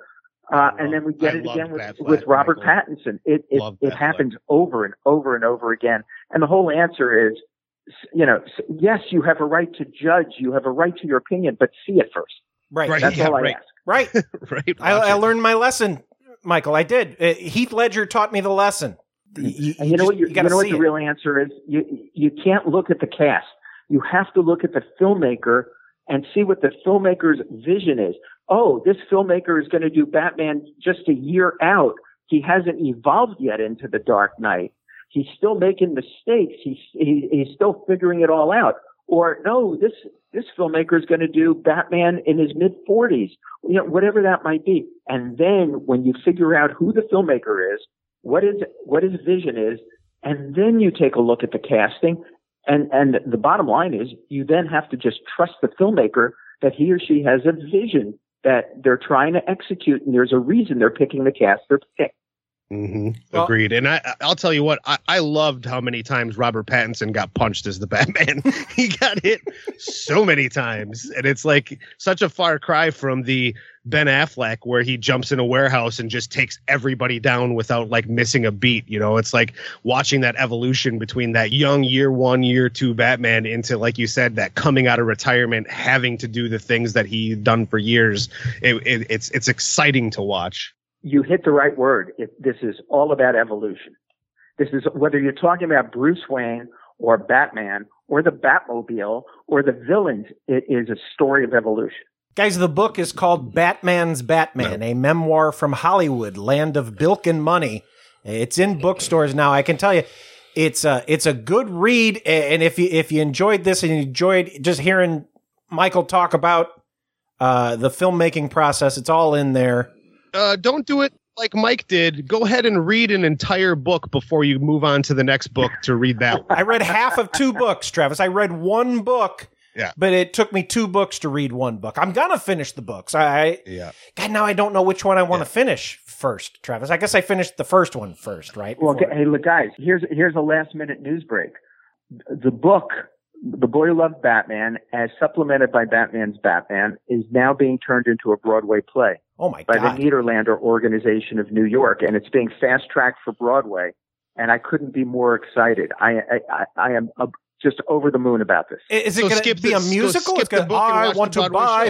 Uh, and then we get I it loved again with, Batfleck, with Robert Michael. Pattinson. It it, Loved it Batfleck. happens over and over and over again. And the whole answer is, you know, yes, you have a right to judge. You have a right to your opinion, but see it first. Right. Right, That's yeah, all I right. ask. Right. right. I, watch I it. learned my lesson, Michael. I did. Uh, Heath Ledger taught me the lesson. You, And you know just- what? You, you gotta you know what see the it. real answer is? You you can't look at the cast. You have to look at the filmmaker and see what the filmmaker's vision is. Oh, this filmmaker is going to do Batman just a year out. He hasn't evolved yet into the Dark Knight. He's still making mistakes. He's he, he's still figuring it all out. Or no, this this filmmaker is going to do Batman in his mid forties. You know, whatever that might be. And then when you figure out who the filmmaker is, what is what his vision is, and then you take a look at the casting. And and the bottom line is, you then have to just trust the filmmaker that he or she has a vision that they're trying to execute, and there's a reason they're picking the cast they're picking. Mm-hmm. Well- Agreed. And I, I'll tell you what, I, I loved how many times Robert Pattinson got punched as the Batman. He got hit so many times. And it's like such a far cry from the Ben Affleck where he jumps in a warehouse and just takes everybody down without like missing a beat. You know, it's like watching that evolution between that young year one, year two Batman into, like you said, that coming out of retirement, having to do the things that he's done for years. It, it, it's, it's exciting to watch. You hit the right word. It, this is all about evolution. This is whether you're talking about Bruce Wayne or Batman or the Batmobile or the villains, it is a story of evolution. Guys, the book is called Batman's Batman, a memoir from Hollywood, land of bilk and money. It's in bookstores now. I can tell you, it's a, it's a good read. And if you, if you enjoyed this and you enjoyed just hearing Michael talk about uh, the filmmaking process, it's all in there. Uh, don't do it like Mike did. Go ahead and read an entire book before you move on to the next book to read that one. I read half of two books, Travis. I read one book. Yeah. But it took me two books to read one book. I'm going to finish the books. I, Yeah. God, now I don't know which one I want to finish first, Travis. I guess I finished the first one first, right? Well, Before- hey, look, guys, here's here's a last minute news break. The book, The Boy Who Loved Batman, as supplemented by Batman's Batman, is now being turned into a Broadway play. Oh my by God. the Niederlander Organization of New York, and it's being fast tracked for Broadway. And I couldn't be more excited. I I, I, I am uh, just over the moon about this. Is it So going to skip be the- a so musical? skip It's gonna, the book and I watch the want to Broadway buy show.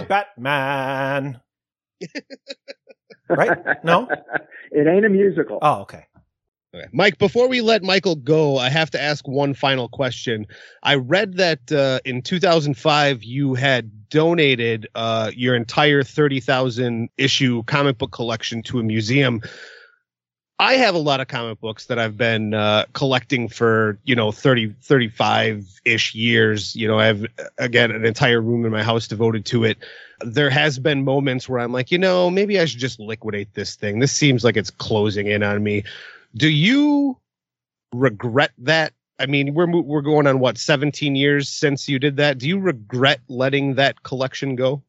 Batman. Right? No? It ain't a musical. Oh, okay. Okay. Mike, before we let Michael go, I have to ask one final question. I read that uh, in two thousand five, you had donated uh, your entire thirty thousand issue comic book collection to a museum. I have a lot of comic books that I've been uh, collecting for, you know, thirty, thirty-five-ish years. You know, I have, again, an entire room in my house devoted to it. There has been moments where I'm like, you know, maybe I should just liquidate this thing. This seems like it's closing in on me. Do you regret that? I mean, we're mo- we're going on, what, seventeen years since you did that? Do you regret letting that collection go?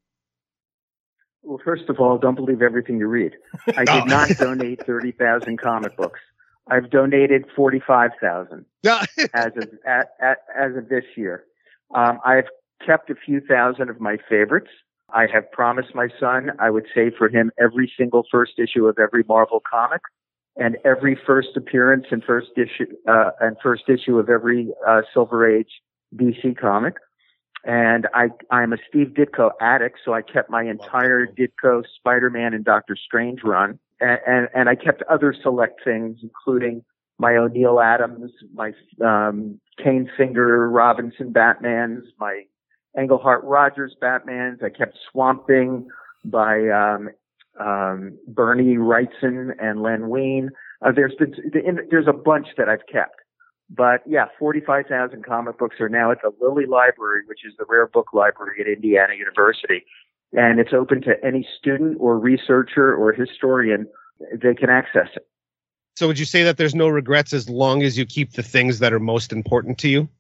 Well, first of all, don't believe everything you read. I did Oh. not donate thirty thousand comic books. I've donated forty-five thousand as of at, at, as of this year. Um, I've kept a few thousand of my favorites. I have promised my son I would save for him every single first issue of every Marvel comic and every first appearance and first issue uh, and first issue of every uh, Silver Age D C comic. And I, I'm a Steve Ditko addict, so I kept my entire Ditko, Spider-Man, and Doctor Strange run. And, and, and I kept other select things, including my O'Neil Adams, my um, Kane Finger Robinson Batmans, my Englehart Rogers Batmans. I kept Swamp Thing by um, um, Bernie Wrightson and Len Wein. Uh, there's been, there's a bunch that I've kept. But yeah, forty-five thousand comic books are now at the Lilly Library, which is the rare book library at Indiana University. And it's open to any student or researcher or historian. They can access it. So would you say that there's no regrets as long as you keep the things that are most important to you?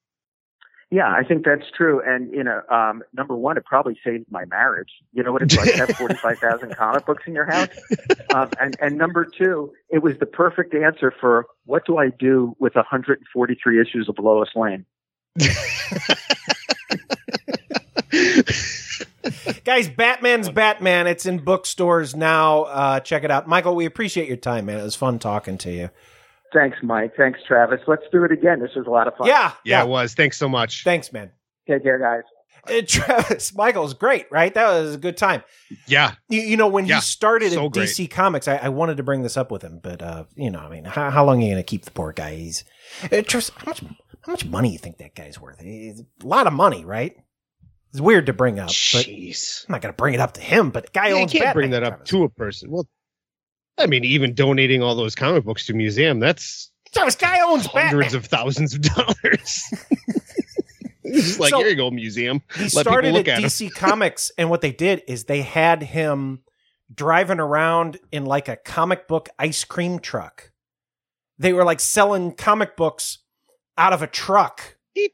Yeah, I think that's true. And, you know, um, number one, it probably saved my marriage. You know what it's like to have forty-five thousand comic books in your house? Um, and, and number two, it was the perfect answer for what do I do with one hundred forty-three issues of Lois Lane? Guys, Batman's Batman. It's in bookstores now. Uh, check it out. Michael, we appreciate your time, man. It was fun talking to you. Thanks, Mike. Thanks, Travis. Let's do it again. This was a lot of fun. Yeah. Yeah, it was. Thanks so much. Thanks, man. Take care, guys. Uh, Travis, Michael's great, right? That was a good time. Yeah. You, you know, when Yeah, he started so at D C great. Comics, I, I wanted to bring this up with him, but, uh, you know, I mean, how, how long are you going to keep the poor guy? He's, uh, Travis, how much, how much money you think that guy's worth? He's a lot of money, right? It's weird to bring up, but Jeez. I'm not going to bring it up to him, but the guy Yeah, you owns can't Batman, bring that up Travis. to a person. Well, I mean, even donating all those comic books to a museum, that's Travis, guy owns hundreds Batman. of thousands of dollars. It's just like, So, here you go, museum. He Let people started look at at D him. C Comics, and what they did is they had him driving around in like a comic book ice cream truck. They were like selling comic books out of a truck. Hey,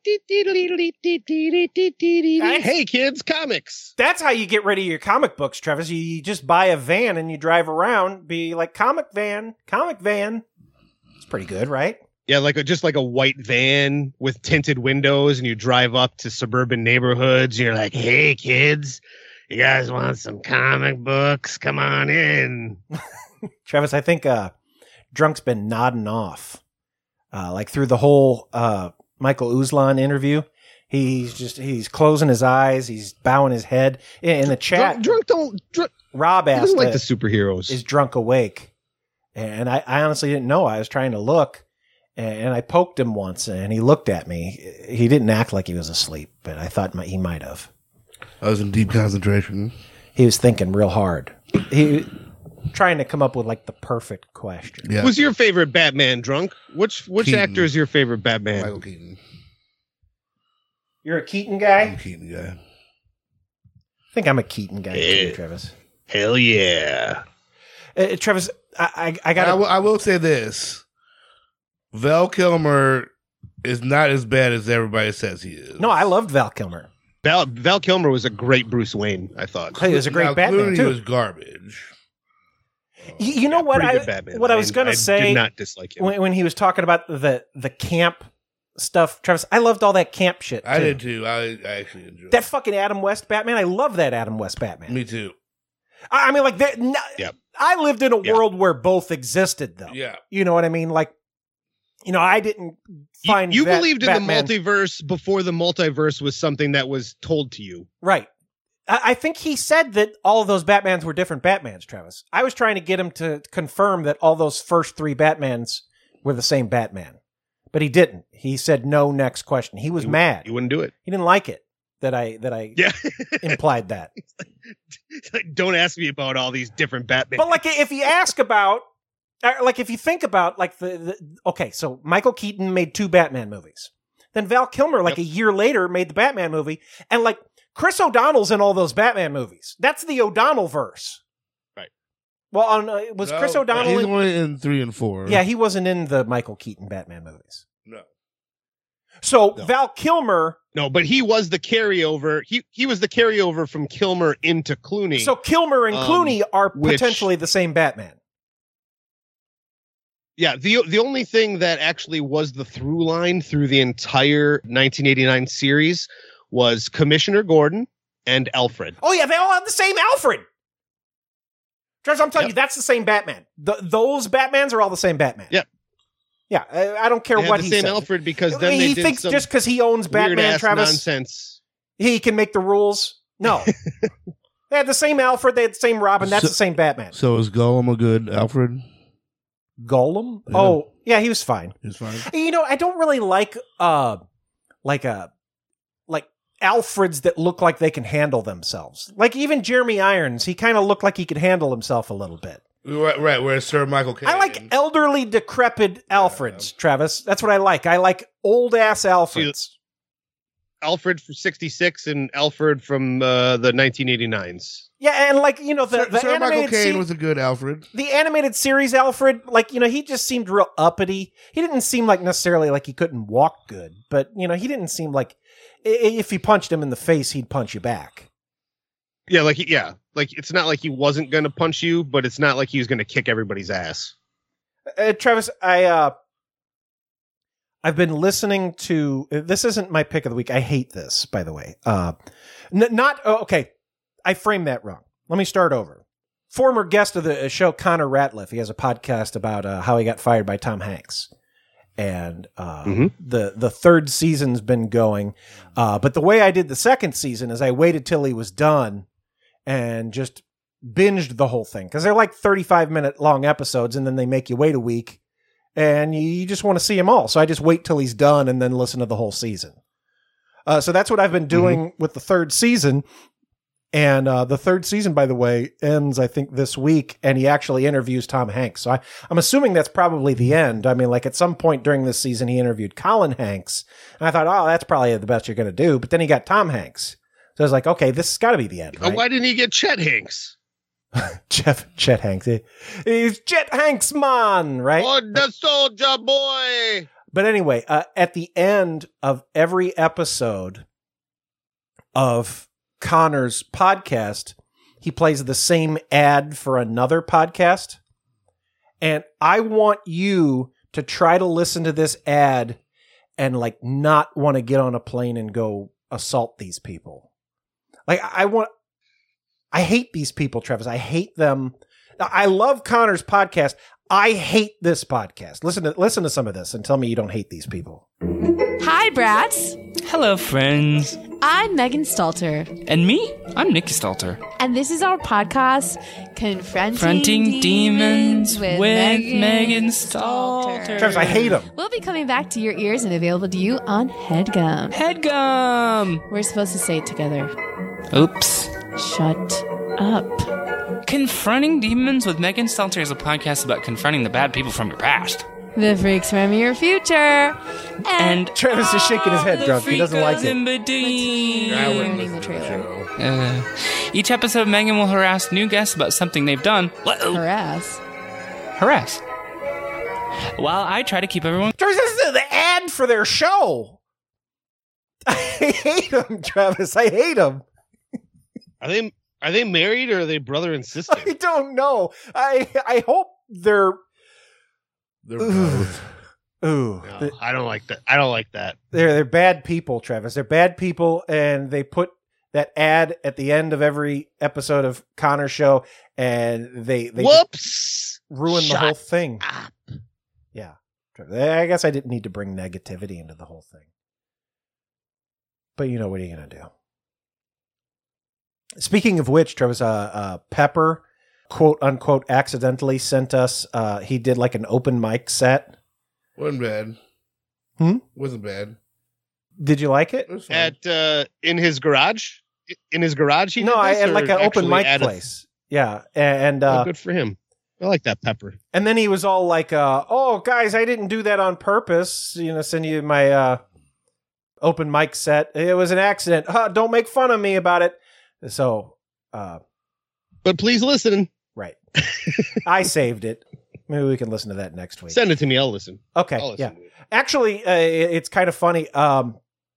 kids, comics. That's how you get rid of your comic books, Travis. You, you just buy a van and you drive around, be like comic van, comic van. It's pretty good, right? Yeah, like a, just like a white van with tinted windows, and you drive up to suburban neighborhoods. And you're like, "Hey, kids, you guys want some comic books? Come on in." Travis, I think uh, Drunk's been nodding off, uh, like through the whole uh, Michael Uslan interview. He's just he's closing his eyes, he's bowing his head in, in the chat. Drunk, drunk don't. Drunk, Rob he asked, doesn't like uh, the superheroes. "Is Drunk awake?" And I, I honestly didn't know. I was trying to look, and I poked him once, and he looked at me. He didn't act like he was asleep, but I thought he might have. I was in deep concentration. He was thinking real hard. He trying to come up with like the perfect question. Yeah. Who's your favorite Batman, Drunk? Which which Keaton. actor is your favorite Batman? Michael Keaton. You're a Keaton guy? I'm a Keaton guy. I think I'm a Keaton guy Yeah. too, Travis. Hell yeah. Uh, Travis, I, I, I got I will- I will say this. Val Kilmer is not as bad as everybody says he is. No, I loved Val Kilmer. Val Val Kilmer was a great Bruce Wayne, I thought. He was a great Now, Batman Clooney too. was garbage. You, you know what Pretty I good Batman. what I was I- gonna I say did not dislike him. when, when he was talking about the the camp stuff, Travis. I loved all that camp shit. I too. did too. I, I actually enjoyed That fucking Adam West Batman. I love that Adam West Batman. it. Me too. I, I mean, like, there- no- Yep. I lived in a Yeah. world where both existed, though. Yeah. You know what I mean? Like, you know, I didn't You, find you that believed in Batman- the multiverse before the multiverse was something that was told to you. Right. I, I think he said that all of those Batmans were different Batmans, Travis. I was trying to get him to confirm that all those first three Batmans were the same Batman. But he didn't. He said no, next question. He was He- mad. He wouldn't do it. He didn't like it that I that I Yeah. implied that. Don't ask me about all these different Batman. But like if you ask about uh, like if you think about like the, the okay, so Michael Keaton made two Batman movies. Then Val Kilmer like Yep. a year later made the Batman movie, and like Chris O'Donnell's in all those Batman movies. That's the O'Donnell verse. Right. Well, on uh, was Chris No, O'Donnell He's in, only in three and four. Yeah, he wasn't in the Michael Keaton Batman movies. No. So No. Val Kilmer, No, but he was the carryover. He he was the carryover from Kilmer into Clooney. so Kilmer and Um, Clooney are which- potentially the same Batman. yeah, the the only thing that actually was the through line through the entire nineteen eighty-nine series was Commissioner Gordon and Alfred. Oh yeah, they all have the same Alfred. Travis, I'm telling Yep. you, that's the same Batman. Th those Batmans are all the same Batman. Yep. Yeah, I, I don't care They had what the he same says. Alfred because then he they did thinks some just because he owns Batman, weird-ass Travis, nonsense. he can make the rules. No, they had the same Alfred. They had the same Robin. That's So- the same Batman. So is Gollum a good Alfred? Golem. Yeah. Oh yeah, he was fine. He's fine. You know, I don't really like uh like a like Alfreds that look like they can handle themselves. Like even Jeremy Irons, he kind of looked like he could handle himself a little bit. Right, right. Where's Sir Michael Caine? I like elderly, decrepit Alfreds, Travis. That's what I like. I like old ass Alfreds. Alfred from sixty-six and Alfred from uh, the nineteen eighty-nines. Yeah, and like you know the Sir, the Sir Michael animated Caine se- was a good Alfred. the animated series Alfred, like you know, he just seemed real uppity. He didn't seem like necessarily like he couldn't walk good, but you know, he didn't seem like i- if you punched him in the face, he'd punch you back. Yeah, like he- yeah, like it's not like he wasn't gonna punch you, but it's not like he was gonna kick everybody's ass. Uh, Travis, I uh, I've been listening to. This isn't my pick of the week. I hate this, by the way. Uh, n- not oh, okay. I framed that wrong. Let me start over. Former guest of the show, Connor Ratliff, he has a podcast about uh, how he got fired by Tom Hanks. And uh, mm-hmm. the the third season's been going. Uh, but the way I did the second season is I waited till he was done and just binged the whole thing. Because they're like thirty-five minute long episodes, and then they make you wait a week. And you just want to see them all. So I just wait till he's done and then listen to the whole season. Uh, so that's what I've been doing mm-hmm. with the third season. And uh, the third season, by the way, ends, I think, this week, and he actually interviews Tom Hanks. So I, I'm assuming that's probably the end. I mean, like, at some point during this season, he interviewed Colin Hanks, and I thought, oh, that's probably the best you're going to do. But then he got Tom Hanks. So I was like, okay, this has got to be the end, right? Oh, why didn't he get Chet Hanks? Jeff, Chet Hanks. He, he's Chet Hanks, man, right? Oh, the soldier boy! But anyway, uh, at the end of every episode of Connor's podcast, he plays the same ad for another podcast. And I want you to try to listen to this ad and like not want to get on a plane and go assault these people. Like I want, I hate these people, Travis. I hate them. I love Connor's podcast. I hate this podcast. Listen to, listen to some of this and tell me you don't hate these people. Hi, brats. Hello, friends. I'm Megan Stalter. And me, I'm Nikki Stalter. And this is our podcast, Confronting, Confronting Demons, Demons with, with Megan, Megan Stalter. Travis, I hate them. We'll be coming back to your ears and available to you on HeadGum. HeadGum! We're supposed to say it together. Oops. Shut up. Confronting Demons with Megan Stalter is a podcast about confronting the bad people from your past. The freaks from your future. And, and Travis is shaking his head drunk. He doesn't like it. In between. I wouldn't the trailer. Uh, each episode, Megan will harass new guests about something they've done. Harass? Harass. While I try to keep everyone... Travis, this is the ad for their show. I hate them, Travis. I hate them. Are they are they married or are they brother and sister? I don't know. I I hope they're... They're Ooh. Ooh. No, the, I don't like that. I don't like that. They're they're bad people, Travis. They're bad people, and they put that ad at the end of every episode of Connor's show, and they they whoops ruin Shut the whole thing. Up. Yeah, I guess I didn't need to bring negativity into the whole thing, but you know what are you gonna do? Speaking of which, Travis, uh, uh, Pepper, quote unquote, accidentally sent us. Uh, he did like an open mic set. Wasn't bad. Hmm. Wasn't bad. Did you like it? it At uh, in his garage? In his garage? He no, did I this, had like an open mic a... place. Yeah, and uh, oh, good for him. I like that Pepper. And then he was all like, uh, "Oh, guys, I didn't do that on purpose. You know, send you my uh, open mic set. It was an accident. Huh, don't make fun of me about it." So, uh, but please listen. Right. I saved it. Maybe we can listen to that next week. Send it to me. I'll listen. Okay. I'll listen yeah. Actually, uh, it, it's kind of funny. Um,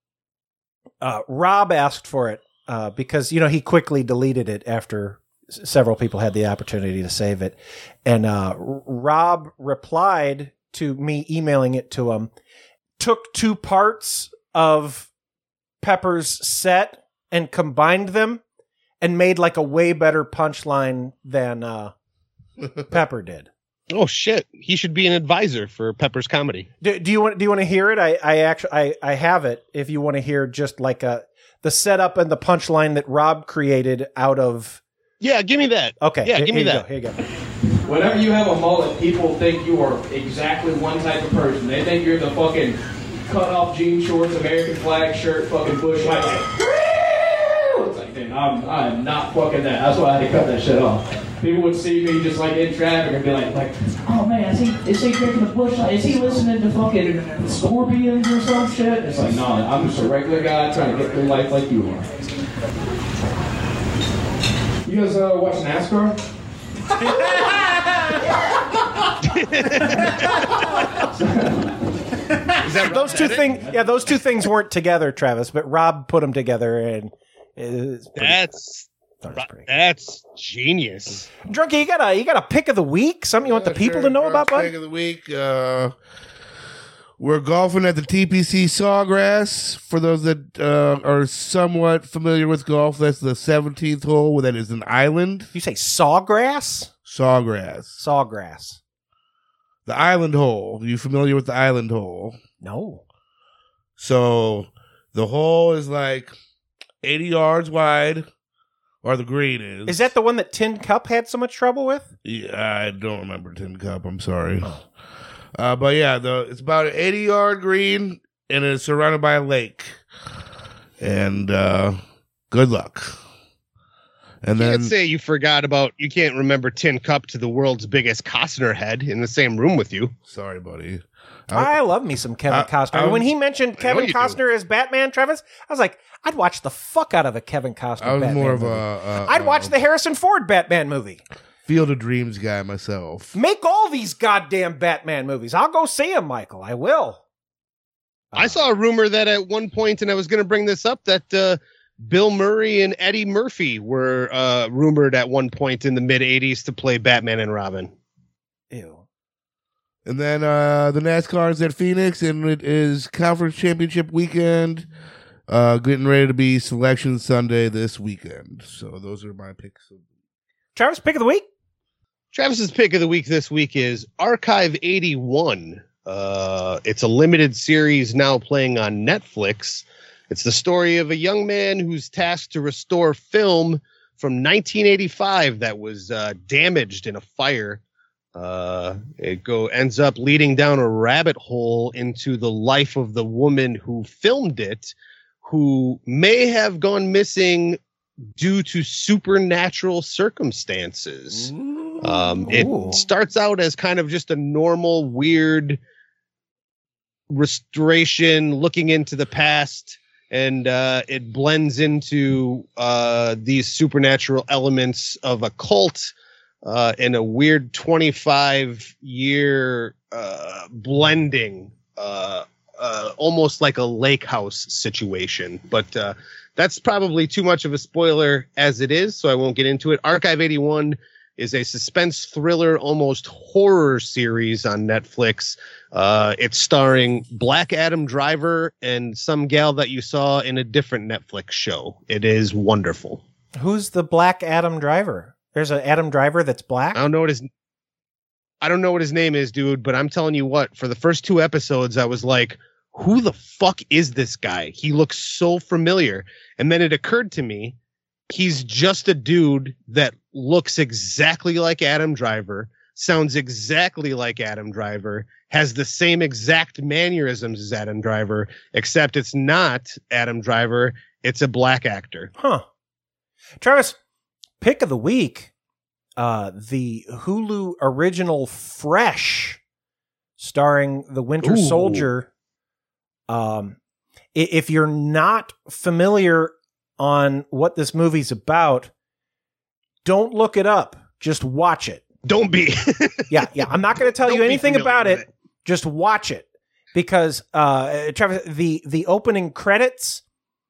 uh, Rob asked for it uh, because, you know, he quickly deleted it after s- several people had the opportunity to save it. And uh, R- Rob replied to me emailing it to him, took two parts of Pepper's set and combined them and made like a way better punchline than uh, Pepper did. Oh shit! He should be an advisor for Pepper's comedy. Do, do you want? Do you want to hear it? I, I actually, I, I have it. If you want to hear just like a the setup and the punchline that Rob created out of. Yeah, give me that. Okay. Yeah, here, give me here that. You go, here you go. Whenever you have a mullet, people think you are exactly one type of person. They think you're the fucking cut off jean shorts, American flag shirt, fucking bush light. It's like, man, I'm, I am not fucking that. That's why I had to cut that shit off. People would see me just like in traffic and be like, like, oh man, is he is he drinking a bush light? Is he listening to fucking Scorpions or some shit? It's like, no, I'm just a regular guy trying to get through life like you are. You guys uh, watch NASCAR? Is that those two things? Yeah, those two things weren't together, Travis. But Rob put them together, and it's pretty, that's that's genius. Drunky, you got a you got a pick of the week? Something you want Yeah, the people sure. to know First about, bud? Pick of the week. Uh, We're golfing at the T P C Sawgrass. For those that uh, are somewhat familiar with golf, that's the seventeenth hole. That is an island. You say Sawgrass? Sawgrass. Sawgrass. The island hole. Are you familiar with the island hole? No. So the hole is like eighty yards wide, or the green is. Is that the one that Tin Cup had so much trouble with? Yeah, I don't remember Tin Cup. I'm sorry. Uh, but yeah, the it's about an eighty yard green, and it's surrounded by a lake. And uh, good luck. And you then can't say you forgot about, you can't remember Tin Cup to the world's biggest Costner head in the same room with you. Sorry, buddy. I, I love me some Kevin I, Costner. I was, when he mentioned Kevin Costner do. as Batman, Travis, I was like, I'd watch the fuck out of a Kevin Costner I was Batman more of movie. a. Uh, I'd watch uh, the Harrison Ford Batman movie. Field of Dreams guy myself. Make all these goddamn Batman movies. I'll go see them, Michael. I will. I saw a rumor that at one point, and I was going to bring this up, that uh, Bill Murray and Eddie Murphy were uh, rumored at one point in the mid eighties to play Batman and Robin. Ew. And then uh, the NASCAR is at Phoenix, and it is conference championship weekend. Uh, getting ready to be selection Sunday this weekend. So those are my picks. Travis, pick of the week? Travis's pick of the week this week is Archive eighty-one. Uh, it's a limited series now playing on Netflix. It's the story of a young man who's tasked to restore film from nineteen eighty-five that was uh, damaged in a fire. Uh, it go ends up leading down a rabbit hole into the life of the woman who filmed it, who may have gone missing due to supernatural circumstances. Um, it starts out as kind of just a normal, weird restoration, looking into the past, and uh, it blends into uh, these supernatural elements of a cult uh, in a weird twenty-five year uh, blending, uh, uh, almost like a lake house situation. But uh, that's probably too much of a spoiler as it is, so I won't get into it. Archive eighty-one is a suspense thriller, almost horror series on Netflix. Uh, it's starring Black Adam Driver and some gal that you saw in a different Netflix show. It is wonderful. Who's the Black Adam Driver? There's an Adam Driver that's black? I don't know what his I don't know what his name is, dude, but I'm telling you what, for the first two episodes, I was like, who the fuck is this guy? He looks so familiar. And then it occurred to me, he's just a dude that looks exactly like Adam Driver, sounds exactly like Adam Driver, has the same exact mannerisms as Adam Driver, except it's not Adam Driver, it's a black actor. Huh. Travis, pick of the week, uh, the Hulu original Fresh, starring the Winter Ooh. Soldier. Um, i- if you're not familiar on what this movie's about, don't look it up. Just watch it. Don't be. yeah, yeah. I'm not going to tell Don't you be anything familiar about with it. Just watch it, because uh, Travis, the the opening credits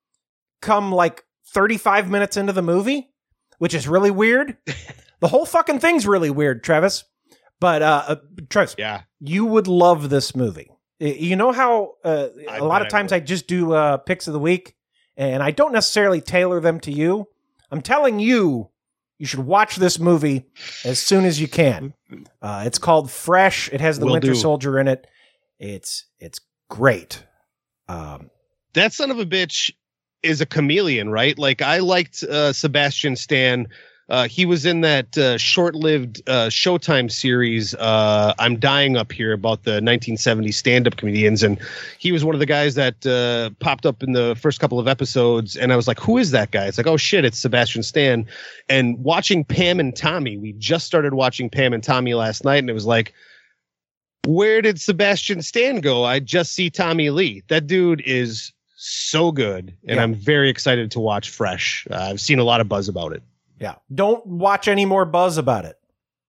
come like thirty-five minutes into the movie, which is really weird. The whole fucking thing's really weird, Travis. But uh, uh, Travis, yeah, you would love this movie. Y- You know how uh, I a lot bet of I times I, just do uh, picks of the week, and I don't necessarily tailor them to you. I'm telling you, you should watch this movie as soon as you can. Uh, it's called Fresh. It has the Will Winter do. Soldier in it. It's it's great. Um, That son of a bitch is a chameleon, right? Like, I liked uh, Sebastian Stan. Uh, he was in that uh, short-lived uh, Showtime series, uh, I'm Dying Up Here, about the nineteen seventies stand-up comedians. And he was one of the guys that uh, popped up in the first couple of episodes. And I was like, who is that guy? It's like, oh, shit, it's Sebastian Stan. And watching Pam and Tommy, we just started watching Pam and Tommy last night. And it was like, where did Sebastian Stan go? I just see Tommy Lee. That dude is so good. And Yeah. I'm very excited to watch Fresh. Uh, I've seen a lot of buzz about it. yeah, don't watch any more buzz about it.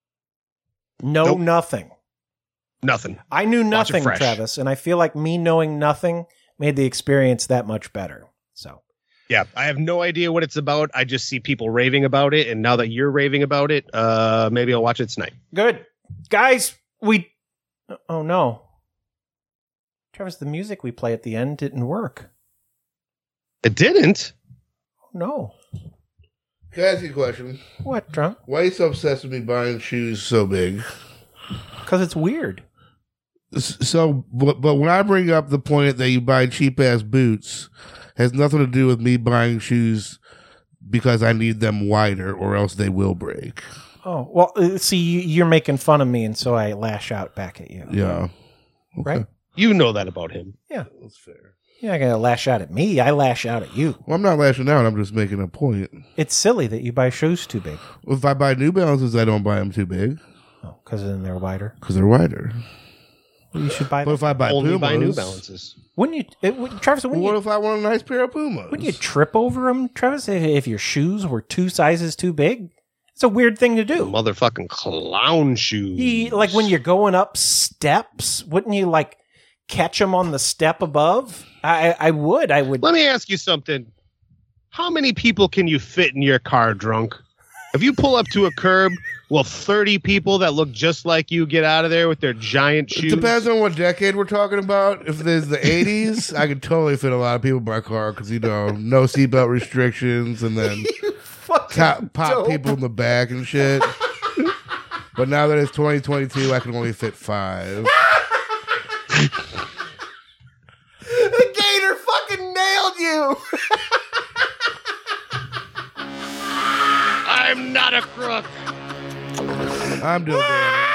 No, Nope. nothing. Nothing. I knew Watch it nothing, fresh. Travis, and I feel like me knowing nothing made the experience that much better. So, Yeah, I have no idea what it's about. I just see people raving about it. And now that you're raving about it, uh, maybe I'll watch it tonight. good. Guys, we... Oh, no. Travis, the music we play at the end didn't work. It didn't? No. Can I ask you a question? What, Drunk? Why are you so obsessed with me buying shoes so big? Because it's weird. So, but, but when I bring up the point that you buy cheap ass boots, has nothing to do with me buying shoes because I need them wider, or else they will break. Oh well, uh, see, you're making fun of me, and so I lash out back at you. Yeah, okay. Right. You know that about him. Yeah, that's fair. You're not gonna lash out at me. I lash out at you. Well, I'm not lashing out. I'm just making a point. It's silly that you buy shoes too big. If I buy New Balances, I don't buy them too big. Oh, because then they're wider. Because they're wider. Well, you should buy. But if I buy only Pumas, buy New Balances. Wouldn't you, it, would, Travis? Wouldn't what you, if I want a nice pair of Pumas? Wouldn't you trip over them, Travis? If, if your shoes were two sizes too big, it's a weird thing to do. Motherfucking clown shoes. You, like when you're going up steps, wouldn't you like catch them on the step above? I, I would. I would. Let me ask you something. How many people can you fit in your car, Drunk? If you pull up to a curb, will thirty people that look just like you get out of there with their giant shoes? It depends on what decade we're talking about. If there's the eighties, I could totally fit a lot of people in my car because, you know, no seatbelt restrictions and then top, pop dope. people in the back and shit. But now that it's twenty twenty-two, I can only fit five. The gator fucking nailed you. I'm not a crook. I'm doing it.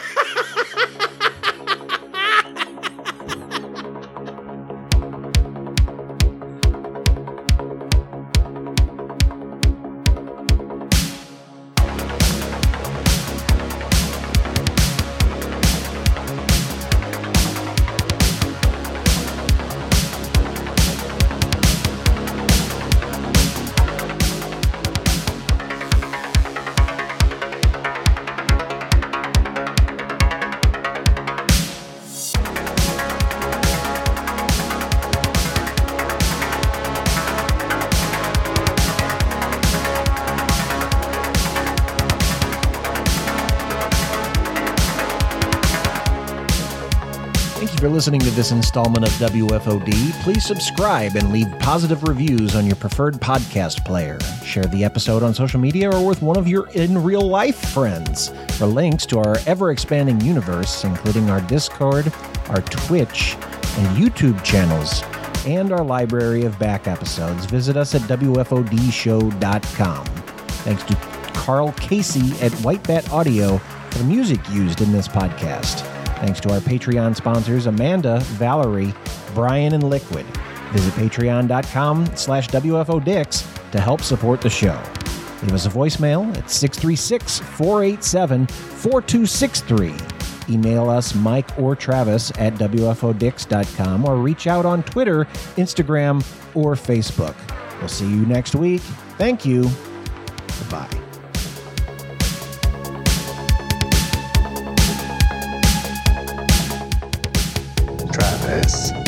For listening to this installment of W F O D, please subscribe and leave positive reviews on your preferred podcast player. Share the episode on social media or with one of your in real life friends. For links to our ever-expanding universe, including our Discord, our Twitch, and YouTube channels, and our library of back episodes, visit us at W F O D show dot com. Thanks to Carl Casey at White Bat Audio for the music used in this podcast. Thanks to our Patreon sponsors, Amanda, Valerie, Brian, and Liquid. Visit patreon.com slash WFODix to help support the show. Leave us a voicemail at six three six, four eight seven, four two six three. Email us Mike or Travis at W F O Dix dot com or reach out on Twitter, Instagram, or Facebook. We'll see you next week. Thank you. Goodbye. Travis.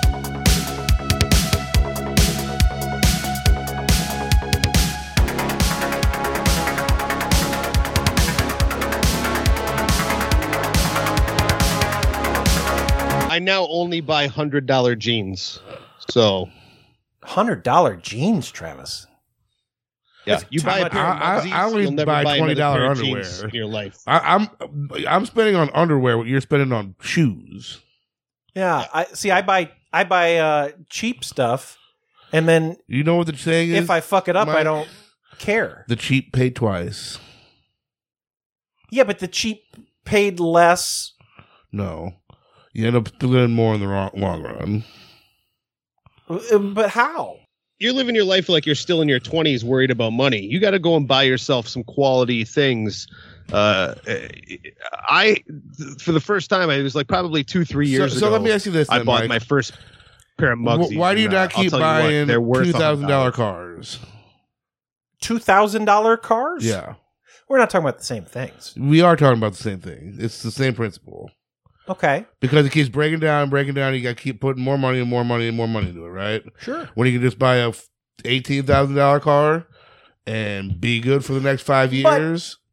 I now only buy one hundred dollars jeans. So. one hundred dollars jeans, Travis? Yeah, That's you buy a pair of I, Mugsies, I only you'll never buy buy twenty another dollars pair of underwear jeans in your life. I, I'm I'm spending on underwear what you're spending on shoes. Yeah, I see. I buy I buy uh, cheap stuff, and then You know what the saying is? if I fuck it up, Mike? I don't care. The cheap pay twice. Yeah, but the cheap paid less. No, you end up spending more in the wrong, long run. Uh, But how? You're living your life like you're still in your twenties, worried about money. You got to go and buy yourself some quality things. Uh, I, for the first time, I was like probably two, three years So- ago. so let me ask you this I then, bought Mike. my first pair of Mugsies. Wh- Why do you and, uh, not I'll keep tell you what, buying they're worth two thousand dollar one hundred cars? Two thousand dollar cars? Yeah, We're not talking about the same things. we are talking about the same thing. It's the same principle. Okay. Because it keeps breaking down, breaking down. You got to keep putting more money and more money and more money into it, right? Sure. When you can just buy a eighteen thousand dollar car and be good for the next five years.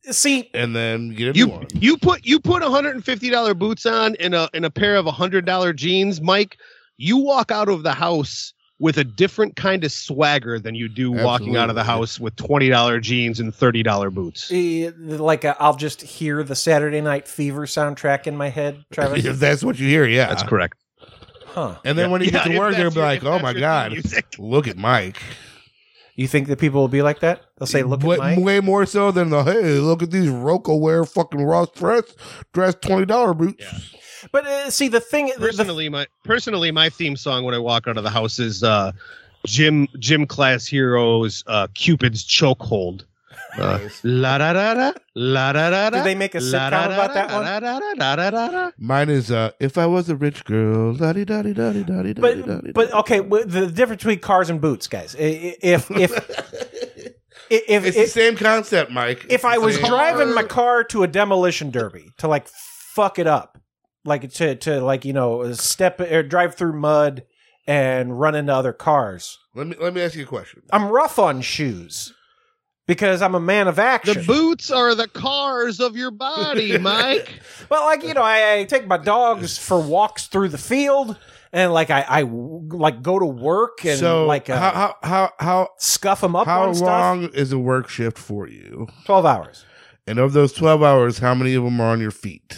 See, and then get a new You one. you put you put one hundred fifty dollars boots on in a in a pair of one hundred dollars jeans, Mike. You walk out of the house with a different kind of swagger than you do walking out of the house with twenty dollars jeans and thirty dollars boots. Eh, Like uh, I'll just hear the Saturday Night Fever soundtrack in my head, Travis. If that's what you hear, yeah, That's correct. Huh. And then Yeah. when you Yeah, get to if work, they'll that's be your- like, if "Oh that's my your god, theme music. look at Mike." You think that people will be like that? They'll say, "Look way, at Mike." way more so than the hey, look at these Rocco wear fucking Ross dress dress twenty dollar boots. But uh, see, the thing, the, Personally, my personally my theme song when I walk out of the house is uh, Gym Gym Class Heroes uh, Cupid's Chokehold. Uh, la da da da la da da da. Did they make a la sitcom da da about that da one? da da da da da da. Mine is uh, if I was a rich girl, da di da di da di da di da di da di. But okay, w- the difference between cars and boots, guys. I- I- If if if It's if, the same concept, Mike. if I was Same. driving my car to a demolition derby to like fuck it up, like to to like you know step or drive through mud and run into other cars, Let me let me ask you a question. I'm rough on shoes because I'm a man of action. The boots are the cars of your body, Mike. Well, like you know, I, I take my dogs for walks through the field, and like I, I like go to work and So like uh, how how how how scuff them up how on stuff. long is a work shift for you? Twelve hours. And of those twelve hours, how many of them are on your feet?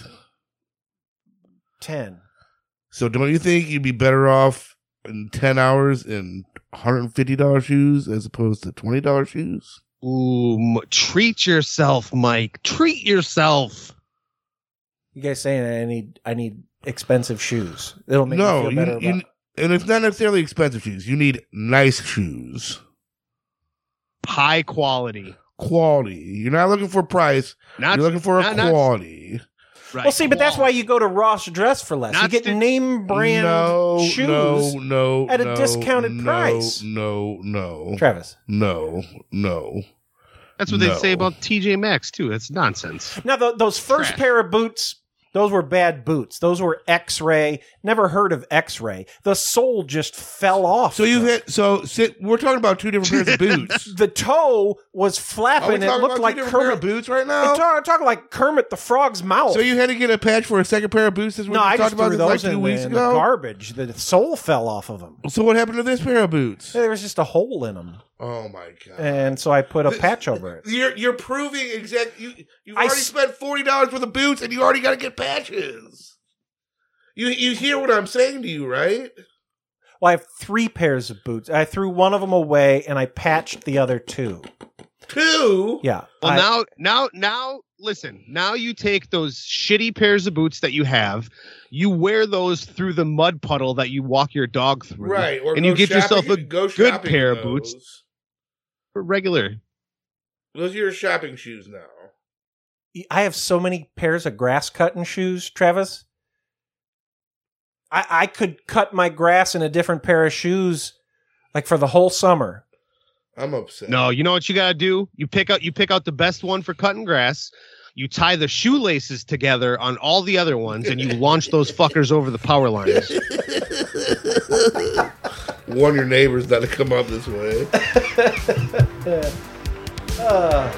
Ten. So don't you think you'd be better off in ten hours in one hundred fifty dollars shoes as opposed to twenty dollars shoes? Ooh, m- treat yourself, Mike. Treat yourself. You guys saying I need I need expensive shoes? It'll make No, me feel you, better you, about. and it's not necessarily expensive shoes. You need nice shoes, High quality. quality. You're not looking for price. Not- You're looking for a not- not- quality. Right. Well, see, but that's why you go to Ross Dress for less. You Not get sti- name brand no, shoes no, no, at a no, discounted no, price. No, no, Travis. no, no. That's what they No. say about T J Maxx too. That's nonsense. Now, th those first Trash. pair of boots, those were bad boots. Those were X-ray. Never heard of X-ray. The sole just fell off. So you hit. So sit, we're talking about two different pairs of boots. The toe was Are we flapping. It talking looked about like two different pair of Kermit. boots right I'm now? talking, talking like Kermit the Frog's mouth. So you had to get a patch for a second pair of boots? As we no, I talked just about threw this like those two in, weeks the, in the ago. garbage. The sole fell off of them. So what happened to this pair of boots? There was just a hole in them, Oh my god! and so I put a patch over it. You're you're proving exact. You you've I already s- spent forty dollars for the boots, and you already got to get patches. You you hear what I'm saying to you, right? Well, I have three pairs of boots. I threw one of them away, and I patched the other two. Two. Yeah. Well, I- now, now, now, listen. Now you take those shitty pairs of boots that you have, you wear those through the mud puddle that you walk your dog through, Right, or and go you get yourself shopping- a go good shopping pair in of boots those. for regular. Those are your shopping shoes now. I have so many pairs of grass cutting shoes, Travis. I, I could cut my grass in a different pair of shoes, like for the whole summer. I'm upset. No, you know what you gotta do? You pick out, you pick out the best one for cutting grass. You tie the shoelaces together on all the other ones, and you launch those fuckers over the power lines. Warn your neighbors not to come up this way. uh.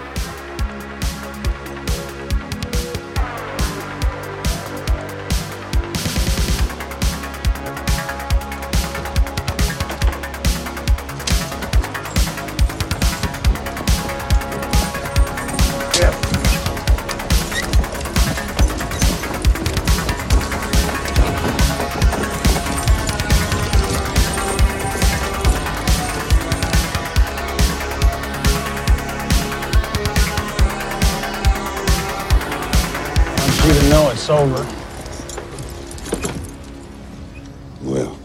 You to know it's over. Well,